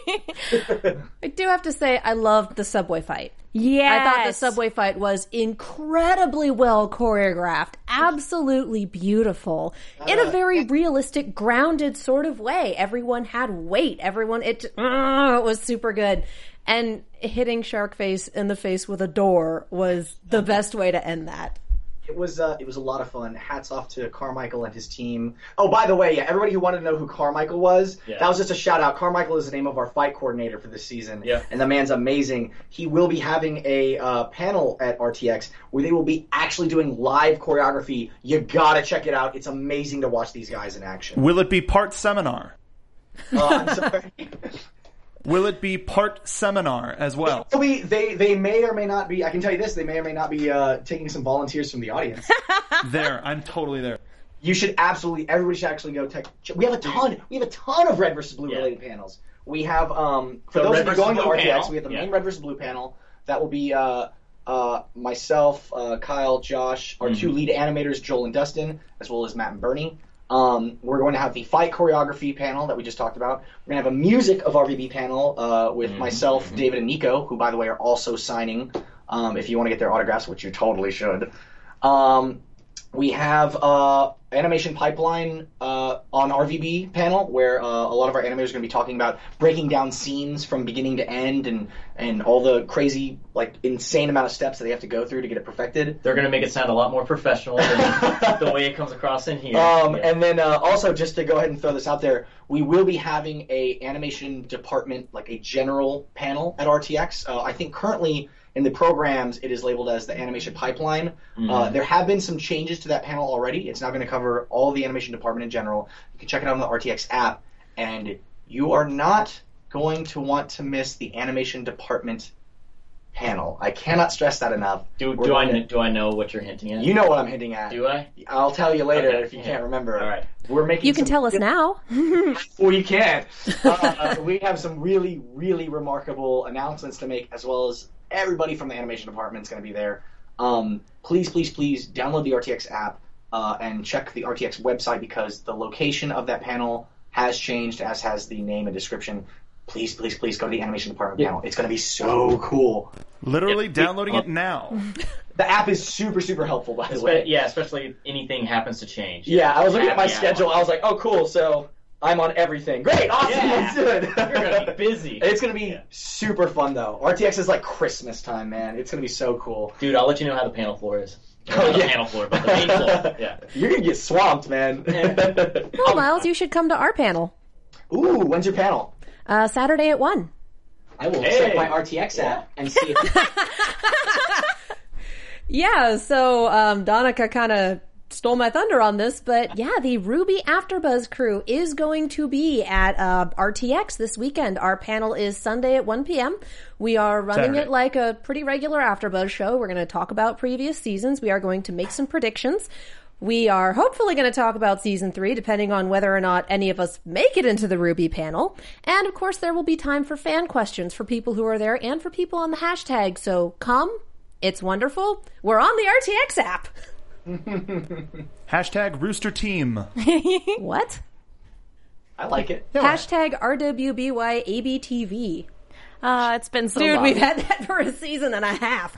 S2: I do have to say, I loved the subway fight.
S3: Yeah,
S2: I thought the subway fight was incredibly well choreographed, absolutely beautiful, in a very realistic, grounded sort of way. Everyone had weight. It was super good. And hitting Sharkface in the face with a door was the best way to end that.
S4: It was a lot of fun. Hats off to Carmichael and his team. Oh, by the way, everybody who wanted to know who Carmichael was, that was just a shout out. Carmichael is the name of our fight coordinator for this season. Yeah. And the man's amazing. He will be having a panel at RTX where they will be actually doing live choreography. You gotta check it out. It's amazing to watch these guys in action.
S6: Will it be part seminar?
S4: I'm sorry.
S6: Will it be part seminar as well?
S4: They may or may not be. I can tell you this: they may or may not be taking some volunteers from the audience.
S6: I'm totally there.
S4: You should everybody should actually go we have a ton of Red versus Blue related panels. We have, for those of you going to RTX, we have the main Red versus Blue panel. That will be myself, Kyle, Josh, our two lead animators, Joel and Dustin, as well as Matt and Bernie. We're going to have the fight choreography panel that we just talked about. We're going to have a music of RVB panel with myself, David, and Nico, who, by the way, are also signing if you want to get their autographs, which you totally should. We have Animation Pipeline on RVB panel, where a lot of our animators are going to be talking about breaking down scenes from beginning to end and all the crazy, insane amount of steps that they have to go through to get it perfected.
S5: They're going to make it sound a lot more professional than the way it comes across in here.
S4: And then also, just to go ahead and throw this out there, we will be having a animation department, a general panel at RTX. I think currently in the programs, it is labeled as the Animation Pipeline. There have been some changes to that panel already. It's now going to cover all the animation department in general. You can check it out on the RTX app, and you are not going to want to miss the animation department panel. I cannot stress that enough.
S5: Do I know what you're hinting at?
S4: You know what I'm hinting at.
S5: Do I?
S4: I'll tell you later if you can't remember.
S5: All right.
S2: You can tell us now.
S4: Well, you can't. We have some really, really remarkable announcements to make, as well as everybody from the animation department is going to be there. Please download the RTX app and check the RTX website, because the location of that panel has changed, as has the name and description. Please go to the animation department panel. It's going to be so cool.
S6: Literally downloading it now.
S4: The app is super, super helpful, by the way.
S5: Yeah, especially if anything happens to change.
S4: Yeah, I was looking at my schedule. I was like, oh, cool, so I'm on everything. Great, awesome, let's do it.
S5: You're going to be busy.
S4: It's going to be super fun, though. RTX is like Christmas time, man. It's going to be so cool.
S5: Dude, I'll let you know how the panel floor is.
S4: Not
S5: the panel floor, but the main floor. Yeah.
S4: You're going to get swamped, man.
S2: Well, Miles, you should come to our panel.
S4: Ooh, when's your panel?
S2: Saturday at 1.
S4: I will check my RTX app and see if...
S2: Yeah, so Donica kind of stole my thunder on this, but yeah, the RWBY AfterBuzz crew is going to be at RTX this weekend. Our panel is Sunday at 1 p.m. We are running it like a pretty regular AfterBuzz show. We're going to talk about previous seasons. We are going to make some predictions. We are hopefully going to talk about Season 3, depending on whether or not any of us make it into the RWBY panel. And, of course, there will be time for fan questions for people who are there and for people on the hashtag. So come. It's wonderful. We're on the RTX app.
S6: Hashtag Rooster Team.
S2: What?
S4: I like it.
S2: Hashtag RWBYABTV.
S3: It's been so
S2: long.
S3: Dude,
S2: we've had that for a season and a half.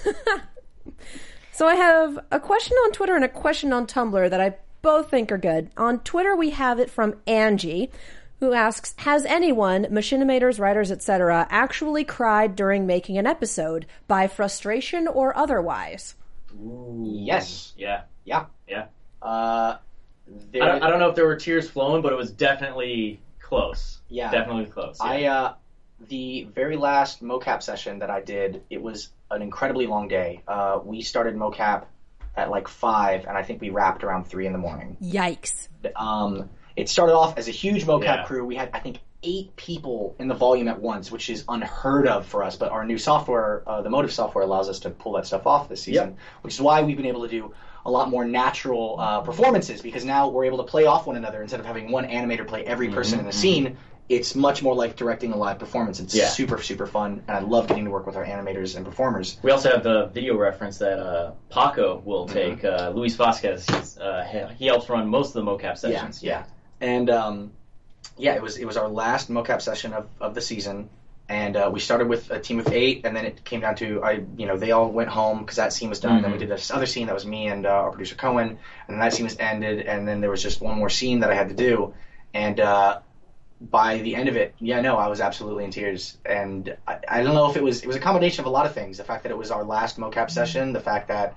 S2: So I have a question on Twitter and a question on Tumblr that I both think are good. On Twitter, we have it from Angie, who asks, has anyone, machinimators, writers, etc., actually cried during making an episode, by frustration or otherwise?
S4: Ooh. Yes.
S5: Yeah.
S4: I
S5: don't know if there were tears flowing, but it was definitely close.
S4: Yeah.
S5: Definitely close. Yeah.
S4: The very last mocap session that I did, it was an incredibly long day. We started mocap at like 5, and I think we wrapped around 3 in the morning.
S2: Yikes.
S4: It started off as a huge mocap crew. We had, I think, 8 people in the volume at once, which is unheard of for us. But our new software, the Motive software, allows us to pull that stuff off this season, which is why we've been able to do a lot more natural performances, because now we're able to play off one another instead of having one animator play every person in the scene. It's much more like directing a live performance. It's super, super fun, and I love getting to work with our animators and performers.
S5: We also have the video reference that Paco will take. Luis Vasquez, he helps run most of the mocap sessions.
S4: Yeah. And it was our last mocap session of the season, and we started with a team of 8, and then it came down to they all went home because that scene was done. Then we did this other scene that was me and our producer Cohen, and then that scene was ended, and then there was just one more scene that I had to do, and by the end of it, I was absolutely in tears, and I don't know if it was a combination of a lot of things. The fact that it was our last mocap session, the fact that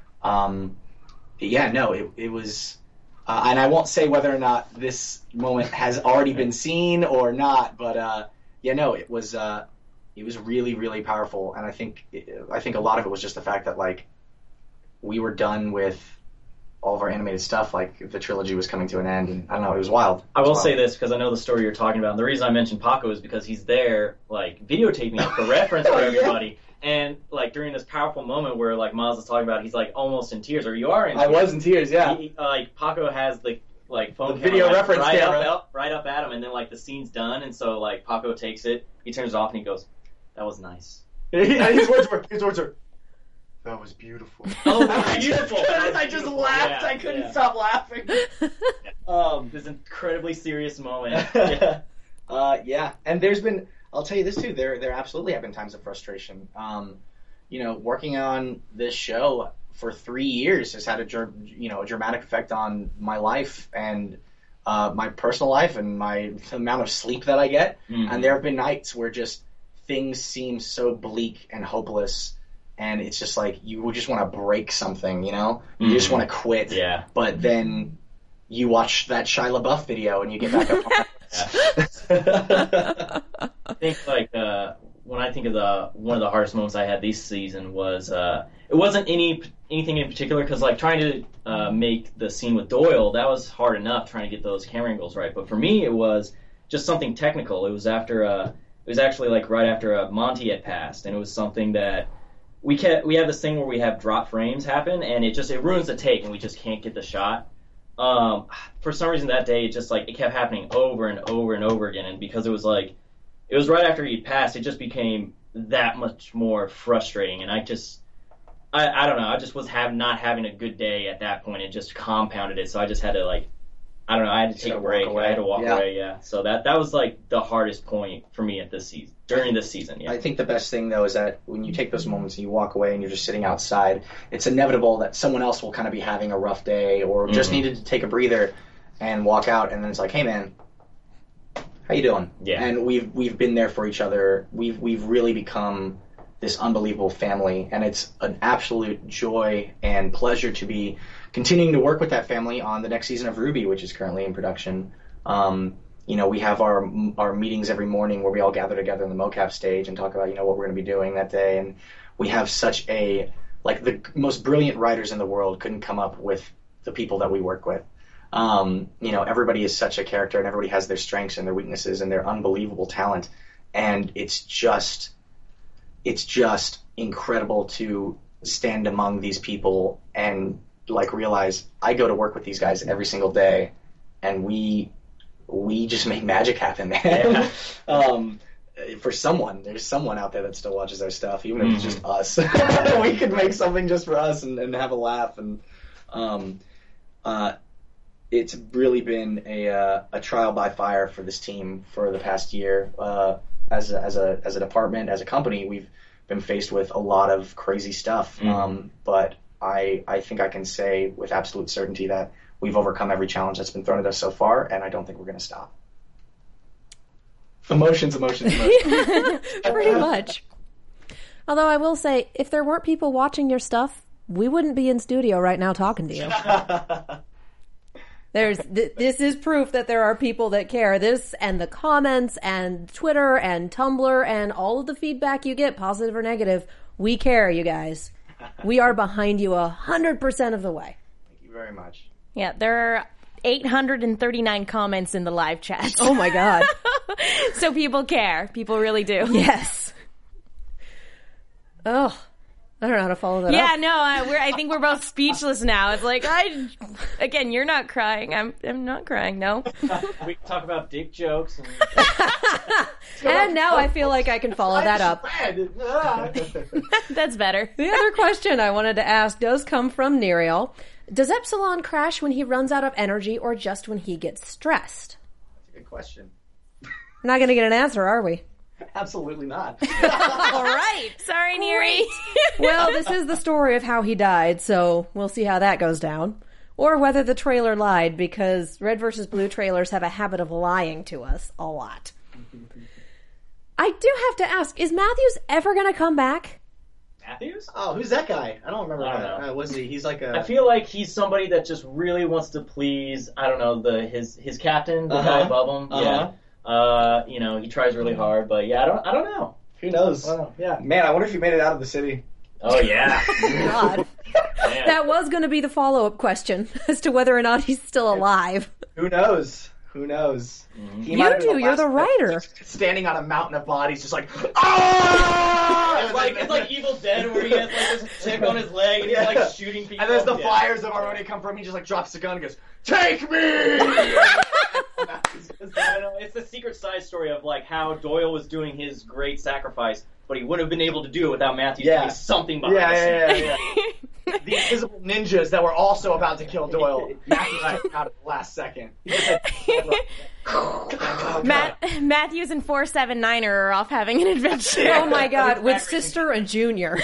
S4: it was. And I won't say whether or not this moment has already been seen or not, but it was really, really powerful, and I think a lot of it was just the fact that we were done with all of our animated stuff, the trilogy was coming to an end, and I don't know, it was wild.
S5: I will say this, because I know the story you're talking about, and the reason I mentioned Paco is because he's there, videotaping it for reference for everybody. And like during this powerful moment where like Miles is talking about, he's like almost in tears, or you are in tears.
S4: I was in tears, yeah.
S5: Like Paco has the like phone
S4: the video
S5: camera,
S4: reference
S5: right
S4: camera
S5: right up at him, and then like the scene's done, and so like Paco takes it, he turns it off, and he goes, "That was nice."
S4: His words were, "That was beautiful."
S5: Oh, beautiful!
S4: I just laughed. I couldn't stop laughing.
S5: This incredibly serious moment.
S4: Yeah, and there's been. I'll tell you this too. There absolutely have been times of frustration. Working on this show for 3 years has had a dramatic effect on my life and my personal life and the amount of sleep that I get. Mm-hmm. And there have been nights where just things seem so bleak and hopeless, and it's just like you just want to break something. You just want to quit.
S5: Yeah.
S4: But then you watch that Shia LaBeouf video and you get back up.
S5: I think like when I think of one of the hardest moments I had this season was it wasn't anything in particular, because like trying to make the scene with Doyle, that was hard enough trying to get those camera angles right. But for me, it was just something technical. It was actually like right after Monty had passed, and it was something that we have this thing where we have drop frames happen, and it ruins the take, and we just can't get the shot. For some reason that day, it kept happening over and over and over again, and because it was right after he'd passed, it just became that much more frustrating, and I don't know, I just was not having a good day at that point. It just compounded it, so I just had to I had to take a break. I had to walk away, yeah. So that was like the hardest point for me during this season, yeah.
S4: I think the best thing, though, is that when you take those moments and you walk away and you're just sitting outside, it's inevitable that someone else will kind of be having a rough day or just needed to take a breather and walk out, and then it's like, hey, man, how you doing?
S5: Yeah.
S4: And we've been there for each other. We've really become this unbelievable family, and it's an absolute joy and pleasure to be continuing to work with that family on the next season of RWBY, which is currently in production. We have our meetings every morning where we all gather together in the mocap stage and talk about, what we're going to be doing that day. And we have such the most brilliant writers in the world couldn't come up with the people that we work with. Everybody is such a character, and everybody has their strengths and their weaknesses and their unbelievable talent. And it's just incredible to stand among these people and realize I go to work with these guys every single day, and we just make magic happen, man. Yeah. There's someone out there that still watches our stuff, even if it's just us. We could make something just for us and have a laugh. And it's really been a trial by fire for this team for the past year. As a department, as a company, we've been faced with a lot of crazy stuff. But I think I can say with absolute certainty that we've overcome every challenge that's been thrown at us so far, and I don't think we're going to stop. Emotions.
S2: Pretty much. Although I will say, if there weren't people watching your stuff, we wouldn't be in studio right now talking to you. This is proof that there are people that care. This and the comments and Twitter and Tumblr and all of the feedback you get, positive or negative, we care, you guys. We are behind you 100% of the way.
S4: Thank you very much.
S3: Yeah, there are 839 comments in the live chat.
S2: Oh my God.
S3: So people care. People really do.
S2: Yes. Oh, I don't know how to follow that up.
S3: Yeah, no, I think we're both speechless now. It's like, again, you're not crying. I'm not crying, no.
S5: We can talk about dick jokes.
S2: And now I feel like I can follow that up.
S3: That's better.
S2: The other question I wanted to ask does come from Neriel. Does Epsilon crash when he runs out of energy or just when he gets stressed?
S4: That's a good question.
S2: We're not going to get an answer, are we?
S4: Absolutely not.
S3: All right. Sorry, Neri.
S2: Well, this is the story of how he died, so we'll see how that goes down. Or whether the trailer lied, because Red vs. Blue trailers have a habit of lying to us a lot. I do have to ask, is Matthews ever going to come back?
S5: Matthews?
S4: Oh, who's that guy? I don't remember.
S5: I don't know.
S4: Was he? He's like a...
S5: I feel like he's somebody that just really wants to please, I don't know, his captain, the guy above him. Yeah. He tries really hard, but yeah, I don't know.
S4: Who knows?
S5: Yeah.
S4: Man, I wonder if he made it out of the city.
S5: Oh, yeah.
S2: God. That was going to be the follow-up question as to whether or not he's still alive.
S4: Who knows? Who knows?
S2: You do. You're the writer.
S4: Standing on a mountain of bodies, just like, ah!
S5: It's like Evil Dead, where he has like this tick on his leg and he's like shooting people.
S4: And as the fires of Aroni come from, he just like drops the gun and goes, "Take me!"
S5: It's the secret side story of like how Doyle was doing his great sacrifice, but he wouldn't have been able to do it without Matthews doing something behind the scenes.
S4: Yeah. The invisible ninjas that were also about to kill Doyle. Matthews took out at the last second. He just had,
S3: Matthews and 479er are off having an adventure.
S2: Oh my god, with Sister and Junior.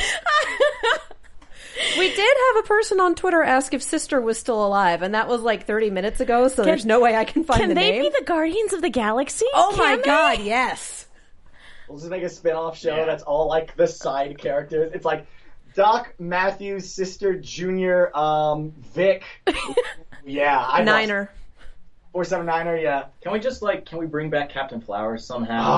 S2: We did have a person on Twitter ask if Sister was still alive, and that was like 30 minutes ago, so there's no way I can find the name.
S3: Can they be the Guardians of the Galaxy?
S2: Oh my god, yes.
S4: We'll just make a spin-off show that's all like the side characters. It's like Doc, Matthews, Sister, Junior, Vic. Yeah,
S2: Niner.
S4: 479er, yeah.
S5: Can we bring back Captain Flowers somehow?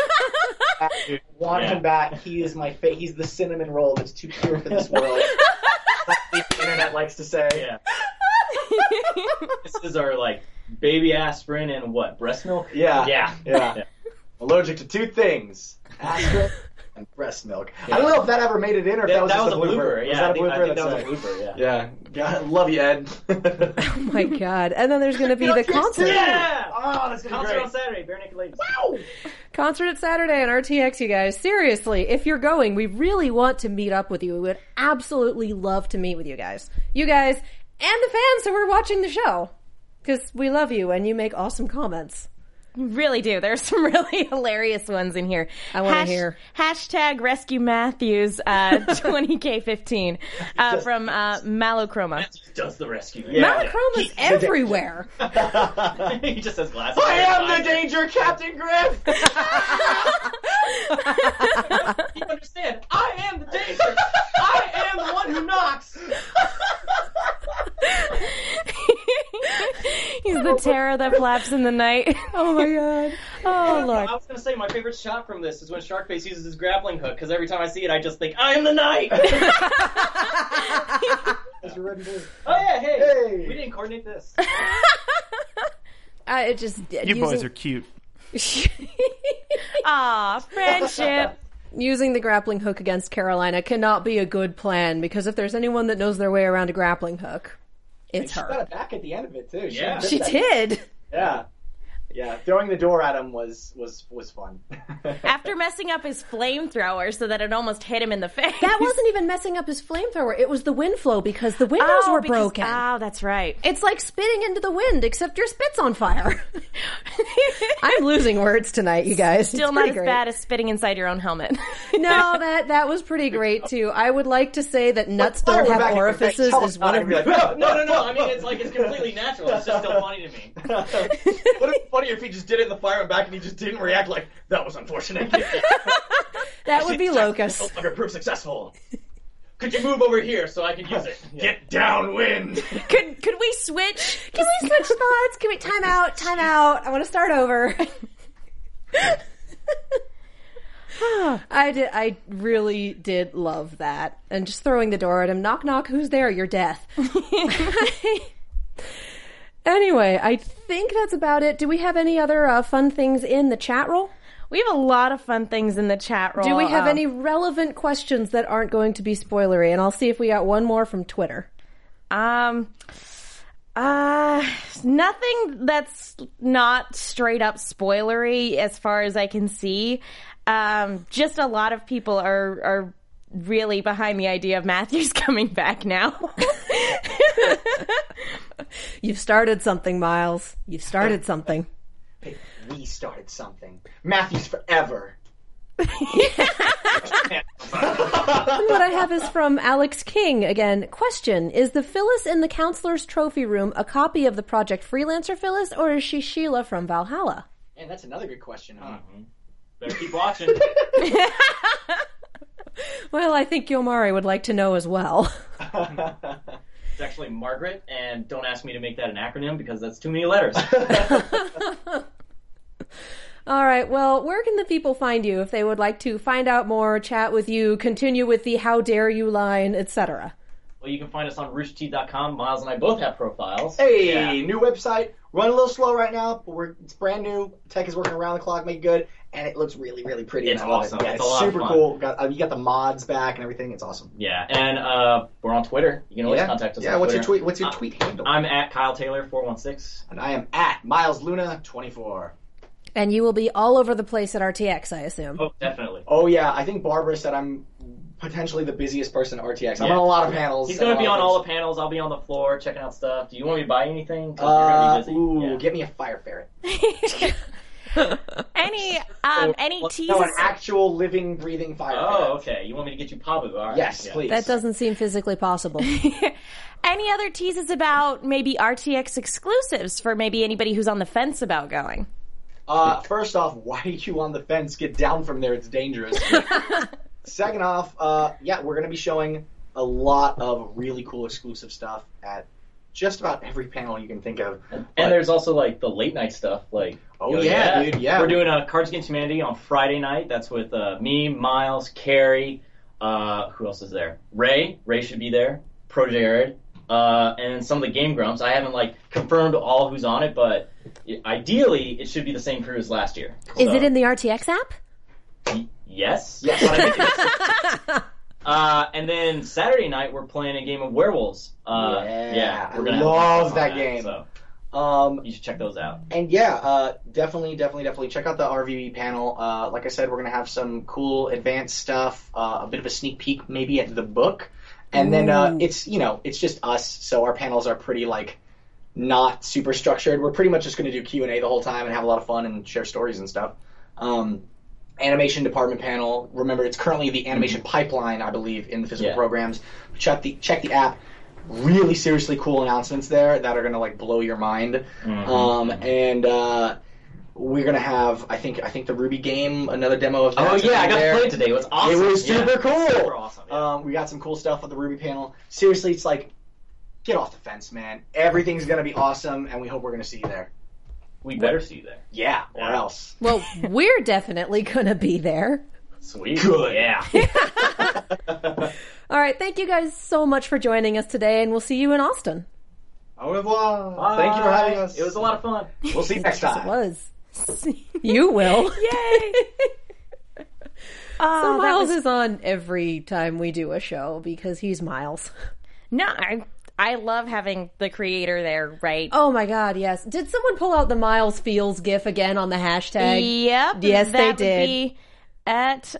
S4: Want him back. He is my he's the cinnamon roll that's too pure for this world. That's what the internet likes to say.
S5: Yeah. This is our like baby aspirin and what? Breast milk?
S4: Yeah. Allergic to two things: aspirin and breast milk. Yeah. I don't know if that ever made it in or if that was just a blooper.
S5: Yeah,
S4: I think that was a blooper. Yeah. God, love you, Ed.
S2: Oh my god! And then there's going to be the concert.
S5: Yeah.
S4: Oh, that's going to be
S5: concert
S4: great.
S5: on Saturday. Bare Naked Ladies.
S4: Wow.
S2: Concert at Saturday on RTX, you guys. Seriously, if you're going, we really want to meet up with you. We would absolutely love to meet with you guys. You guys and the fans who are watching the show. Because we love you and you make awesome comments.
S3: Really do. There's some really hilarious ones in here.
S2: I want to hear.
S3: Hashtag Rescue Matthews 20K15 from Malochroma.
S5: Matthews does the rescue.
S2: Malachroma's everywhere.
S5: He just has glasses.
S4: I am the danger, Captain Griff!
S5: You understand? I am the danger. I am the one who knocks.
S3: He's the terror that flaps in the night.
S2: Oh my god. Oh Lord.
S5: I was going to say my favorite shot from this is when Sharkface uses his grappling hook, because every time I see it, I just think, I am the knight! Oh yeah, hey! We didn't coordinate this.
S6: You boys are cute.
S3: Aw, friendship.
S2: Using the grappling hook against Carolina cannot be a good plan, because if there's anyone that knows their way around a grappling hook, it's her.
S4: She got it back at the end of it, too.
S2: She did.
S4: Yeah, throwing the door at him was fun.
S3: After messing up his flamethrower so that it almost hit him in the face.
S2: That wasn't even messing up his flamethrower. It was the wind flow because the windows were broken.
S3: Oh, that's right.
S2: It's like spitting into the wind, except your spit's on fire. I'm losing words tonight, you guys.
S3: Still not as bad as spitting inside your own helmet.
S2: No, that was pretty great too. I would like to say that nuts don't have orifices is one of
S5: No. I mean, it's completely natural. It's just still funny to me.
S4: What if funny if he just did it in the fire and back and he just didn't react like, that was unfortunate.
S2: That would be Locust.
S5: No longer prove successful. Could you move over here so I can use it?
S4: Get downwind.
S3: Could we switch?
S2: Can we switch spots? Can we time out? I want to start over. I really did love that. And just throwing the door at him. Knock, knock. Who's there? You're death. Anyway, I think that's about it. Do we have any other fun things in the chat roll?
S3: We have a lot of fun things in the chat roll.
S2: Do we have any relevant questions that aren't going to be spoilery? And I'll see if we got one more from Twitter.
S3: Nothing that's not straight up spoilery as far as I can see. Just a lot of people are really behind the idea of Matthews coming back now.
S2: You've started something, Miles. You've started something.
S4: Hey, we started something. Matthews forever.
S2: And what I have is from Alex King again. Question: is the Phyllis in the counselor's trophy room a copy of the Project Freelancer Phyllis, or is she Sheila from Valhalla?
S4: And that's another good question, huh?
S5: Mm-hmm. Better keep watching.
S2: Well, I think Yomari would like to know as well.
S5: It's actually Margaret, and don't ask me to make that an acronym because that's too many letters.
S2: All right, well, where can the people find you if they would like to find out more, chat with you, continue with the how dare you line, etc.?
S5: Well, you can find us on roosterteeth.com. Miles and I both have profiles.
S4: Hey, new website. Running a little slow right now, but it's brand new. Tech is working around the clock, make it good, and it looks really, really pretty.
S5: It's awesome.
S4: Yeah,
S5: it's a lot
S4: super
S5: of fun.
S4: cool. You got the mods back and everything. It's awesome.
S5: Yeah, and we're on Twitter. You can always contact us.
S4: Yeah,
S5: on
S4: what's
S5: Twitter.
S4: your tweet? What's your tweet handle?
S5: I'm at Kyle Taylor 416,
S4: and I am at Miles Luna 24.
S2: And you will be all over the place at RTX, I assume.
S5: Oh, definitely.
S4: Oh yeah, I think Barbara said I'm potentially the busiest person at RTX. I'm on a lot of panels.
S5: He's going to be on all the panels. I'll be on the floor checking out stuff. Do you want me to buy anything? 'Cause you're going to be busy.
S4: Get me a fire ferret.
S3: Any teases?
S4: No, an actual living, breathing fire ferret.
S5: Oh, okay. You want me to get you Pabu? All right.
S4: Yes, please.
S2: That doesn't seem physically possible.
S3: Any other teases about maybe RTX exclusives for maybe anybody who's on the fence about going?
S4: First off, why are you on the fence? Get down from there. It's dangerous. Second off, we're going to be showing a lot of really cool exclusive stuff at just about every panel you can think of.
S5: And there's also, like, the late night stuff. Like,
S4: dude, yeah.
S5: We're doing Cards Against Humanity on Friday night. That's with me, Miles, Carrie. Who else is there? Ray. Ray should be there. Pro Jared. And some of the Game Grumps. I haven't, confirmed all who's on it, but ideally, it should be the same crew as last year.
S2: Is it in the RTX app?
S5: Yes.
S4: Yes.
S5: And then Saturday night we're playing a game of werewolves.
S4: I
S5: we're gonna
S4: love that game.
S5: So you should check those out.
S4: And definitely check out the RVB panel. Like I said, we're gonna have some cool advanced stuff, a bit of a sneak peek maybe at the book, and then it's just us. So our panels are pretty not super structured. We're pretty much just gonna do Q&A the whole time and have a lot of fun and share stories and stuff. Animation department panel. Remember, it's currently the animation pipeline, I believe, in the physical programs. Check the app. Really seriously cool announcements there that are gonna blow your mind. And we're gonna have I think the Ruby game, another demo of that.
S5: Oh yeah, I got to play it today. It was awesome.
S4: It was super cool.
S5: Super awesome. Yeah.
S4: We got some cool stuff at the Ruby panel. Seriously, it's get off the fence, man. Everything's gonna be awesome, and we hope we're gonna see you there.
S5: We better see you there.
S4: Yeah, or else.
S2: Well, we're definitely going to be there.
S5: Sweet.
S4: Good.
S5: Yeah.
S2: All right, thank you guys so much for joining us today, and we'll see you in Austin.
S4: Au revoir.
S5: Bye.
S4: Thank you for having us.
S5: It was a lot of fun.
S4: We'll see you next time.
S2: It was. You will.
S3: Yay!
S2: So Miles is on every time we do a show because he's Miles.
S3: No, I love having the creator there, right?
S2: Oh my god, yes. Did someone pull out the Miles Feels gif again on the hashtag?
S3: Yep.
S2: Yes,
S3: that
S2: they
S3: would
S2: did.
S3: Be at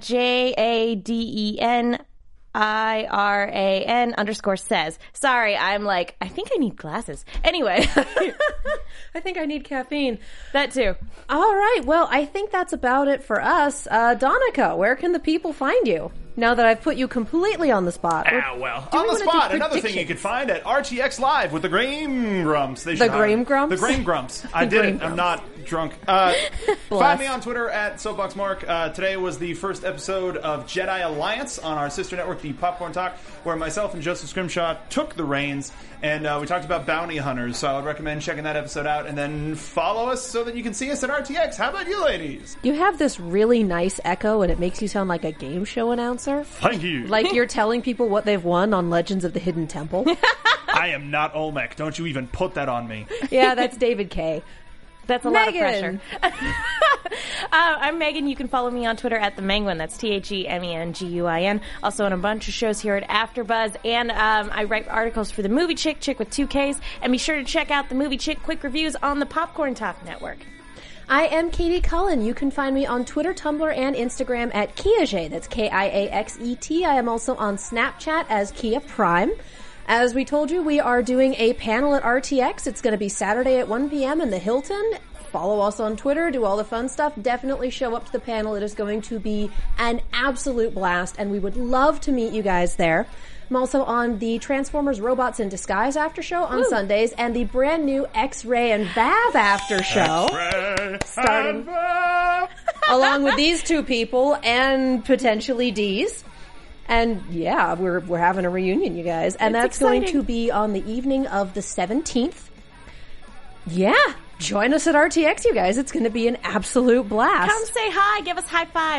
S3: JADENIRAN_says. Sorry, I'm I think I need glasses. Anyway.
S2: I think I need caffeine.
S3: That too.
S2: All right, well, I think that's about it for us. Donica, where can the people find you? Now that I've put you completely on the spot.
S6: On the spot, another thing you could find at RTX Live with the Graham Grumps.
S2: The Graham Grumps?
S6: The Graham Grumps. I did it. I'm not drunk. Find me on Twitter at SoapboxMark. Today was the first episode of Jedi Alliance on our sister network, the Popcorn Talk, where myself and Joseph Scrimshaw took the reins, and we talked about bounty hunters, so I would recommend checking that episode out, and then follow us so that you can see us at RTX. How about you, ladies?
S2: You have this really nice echo, and it makes you sound like a game show announcer.
S6: Thank you.
S2: Like you're telling people what they've won on Legends of the Hidden Temple.
S6: I am not Olmec. Don't you even put that on me.
S2: Yeah, that's David K.
S3: That's a lot of pressure. I'm Megan. You can follow me on Twitter at The Menguin. That's TheMenguin. Also on a bunch of shows here at AfterBuzz. And I write articles for the Movie Chick with 2 Ks. And be sure to check out the Movie Chick quick reviews on the Popcorn Talk Network.
S2: I am Katie Cullen. You can find me on Twitter, Tumblr, and Instagram at Kiaxet. That's Kiaxet. I am also on Snapchat as Kia Prime. As we told you, we are doing a panel at RTX. It's going to be Saturday at 1 p.m. in the Hilton. Follow us on Twitter, do all the fun stuff. Definitely show up to the panel. It is going to be an absolute blast, and we would love to meet you guys there. I'm also on the Transformers Robots in Disguise after show on Sundays, and the brand new X-Ray and Vav after show. Starting along with these two people and potentially Dee's. And yeah, we're having a reunion, you guys. And that's exciting. Going to be on the evening of the 17th. Yeah, join us at RTX, you guys. It's going to be an absolute blast.
S3: Come say hi. Give us high fives.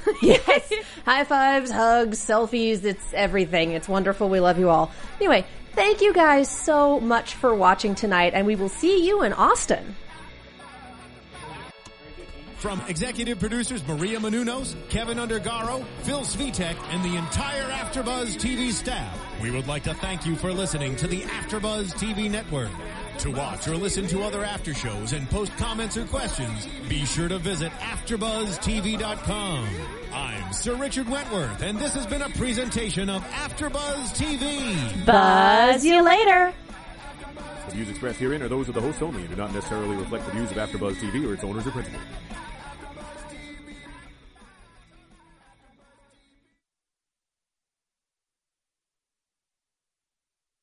S2: Yes. High fives, hugs, selfies. It's everything. It's wonderful. We love you all. Anyway, thank you guys so much for watching tonight, and we will see you in Austin.
S1: From executive producers Maria Menounos, Kevin Undergaro, Phil Svitek, and the entire AfterBuzz TV staff, we would like to thank you for listening to the AfterBuzz TV network. To watch or listen to other after shows and post comments or questions, be sure to visit AfterBuzzTV.com. I'm Sir Richard Wentworth, and this has been a presentation of AfterBuzz TV.
S3: Buzz you later.
S7: The views expressed herein are those of the hosts only and do not necessarily reflect the views of AfterBuzz TV or its owners or principals.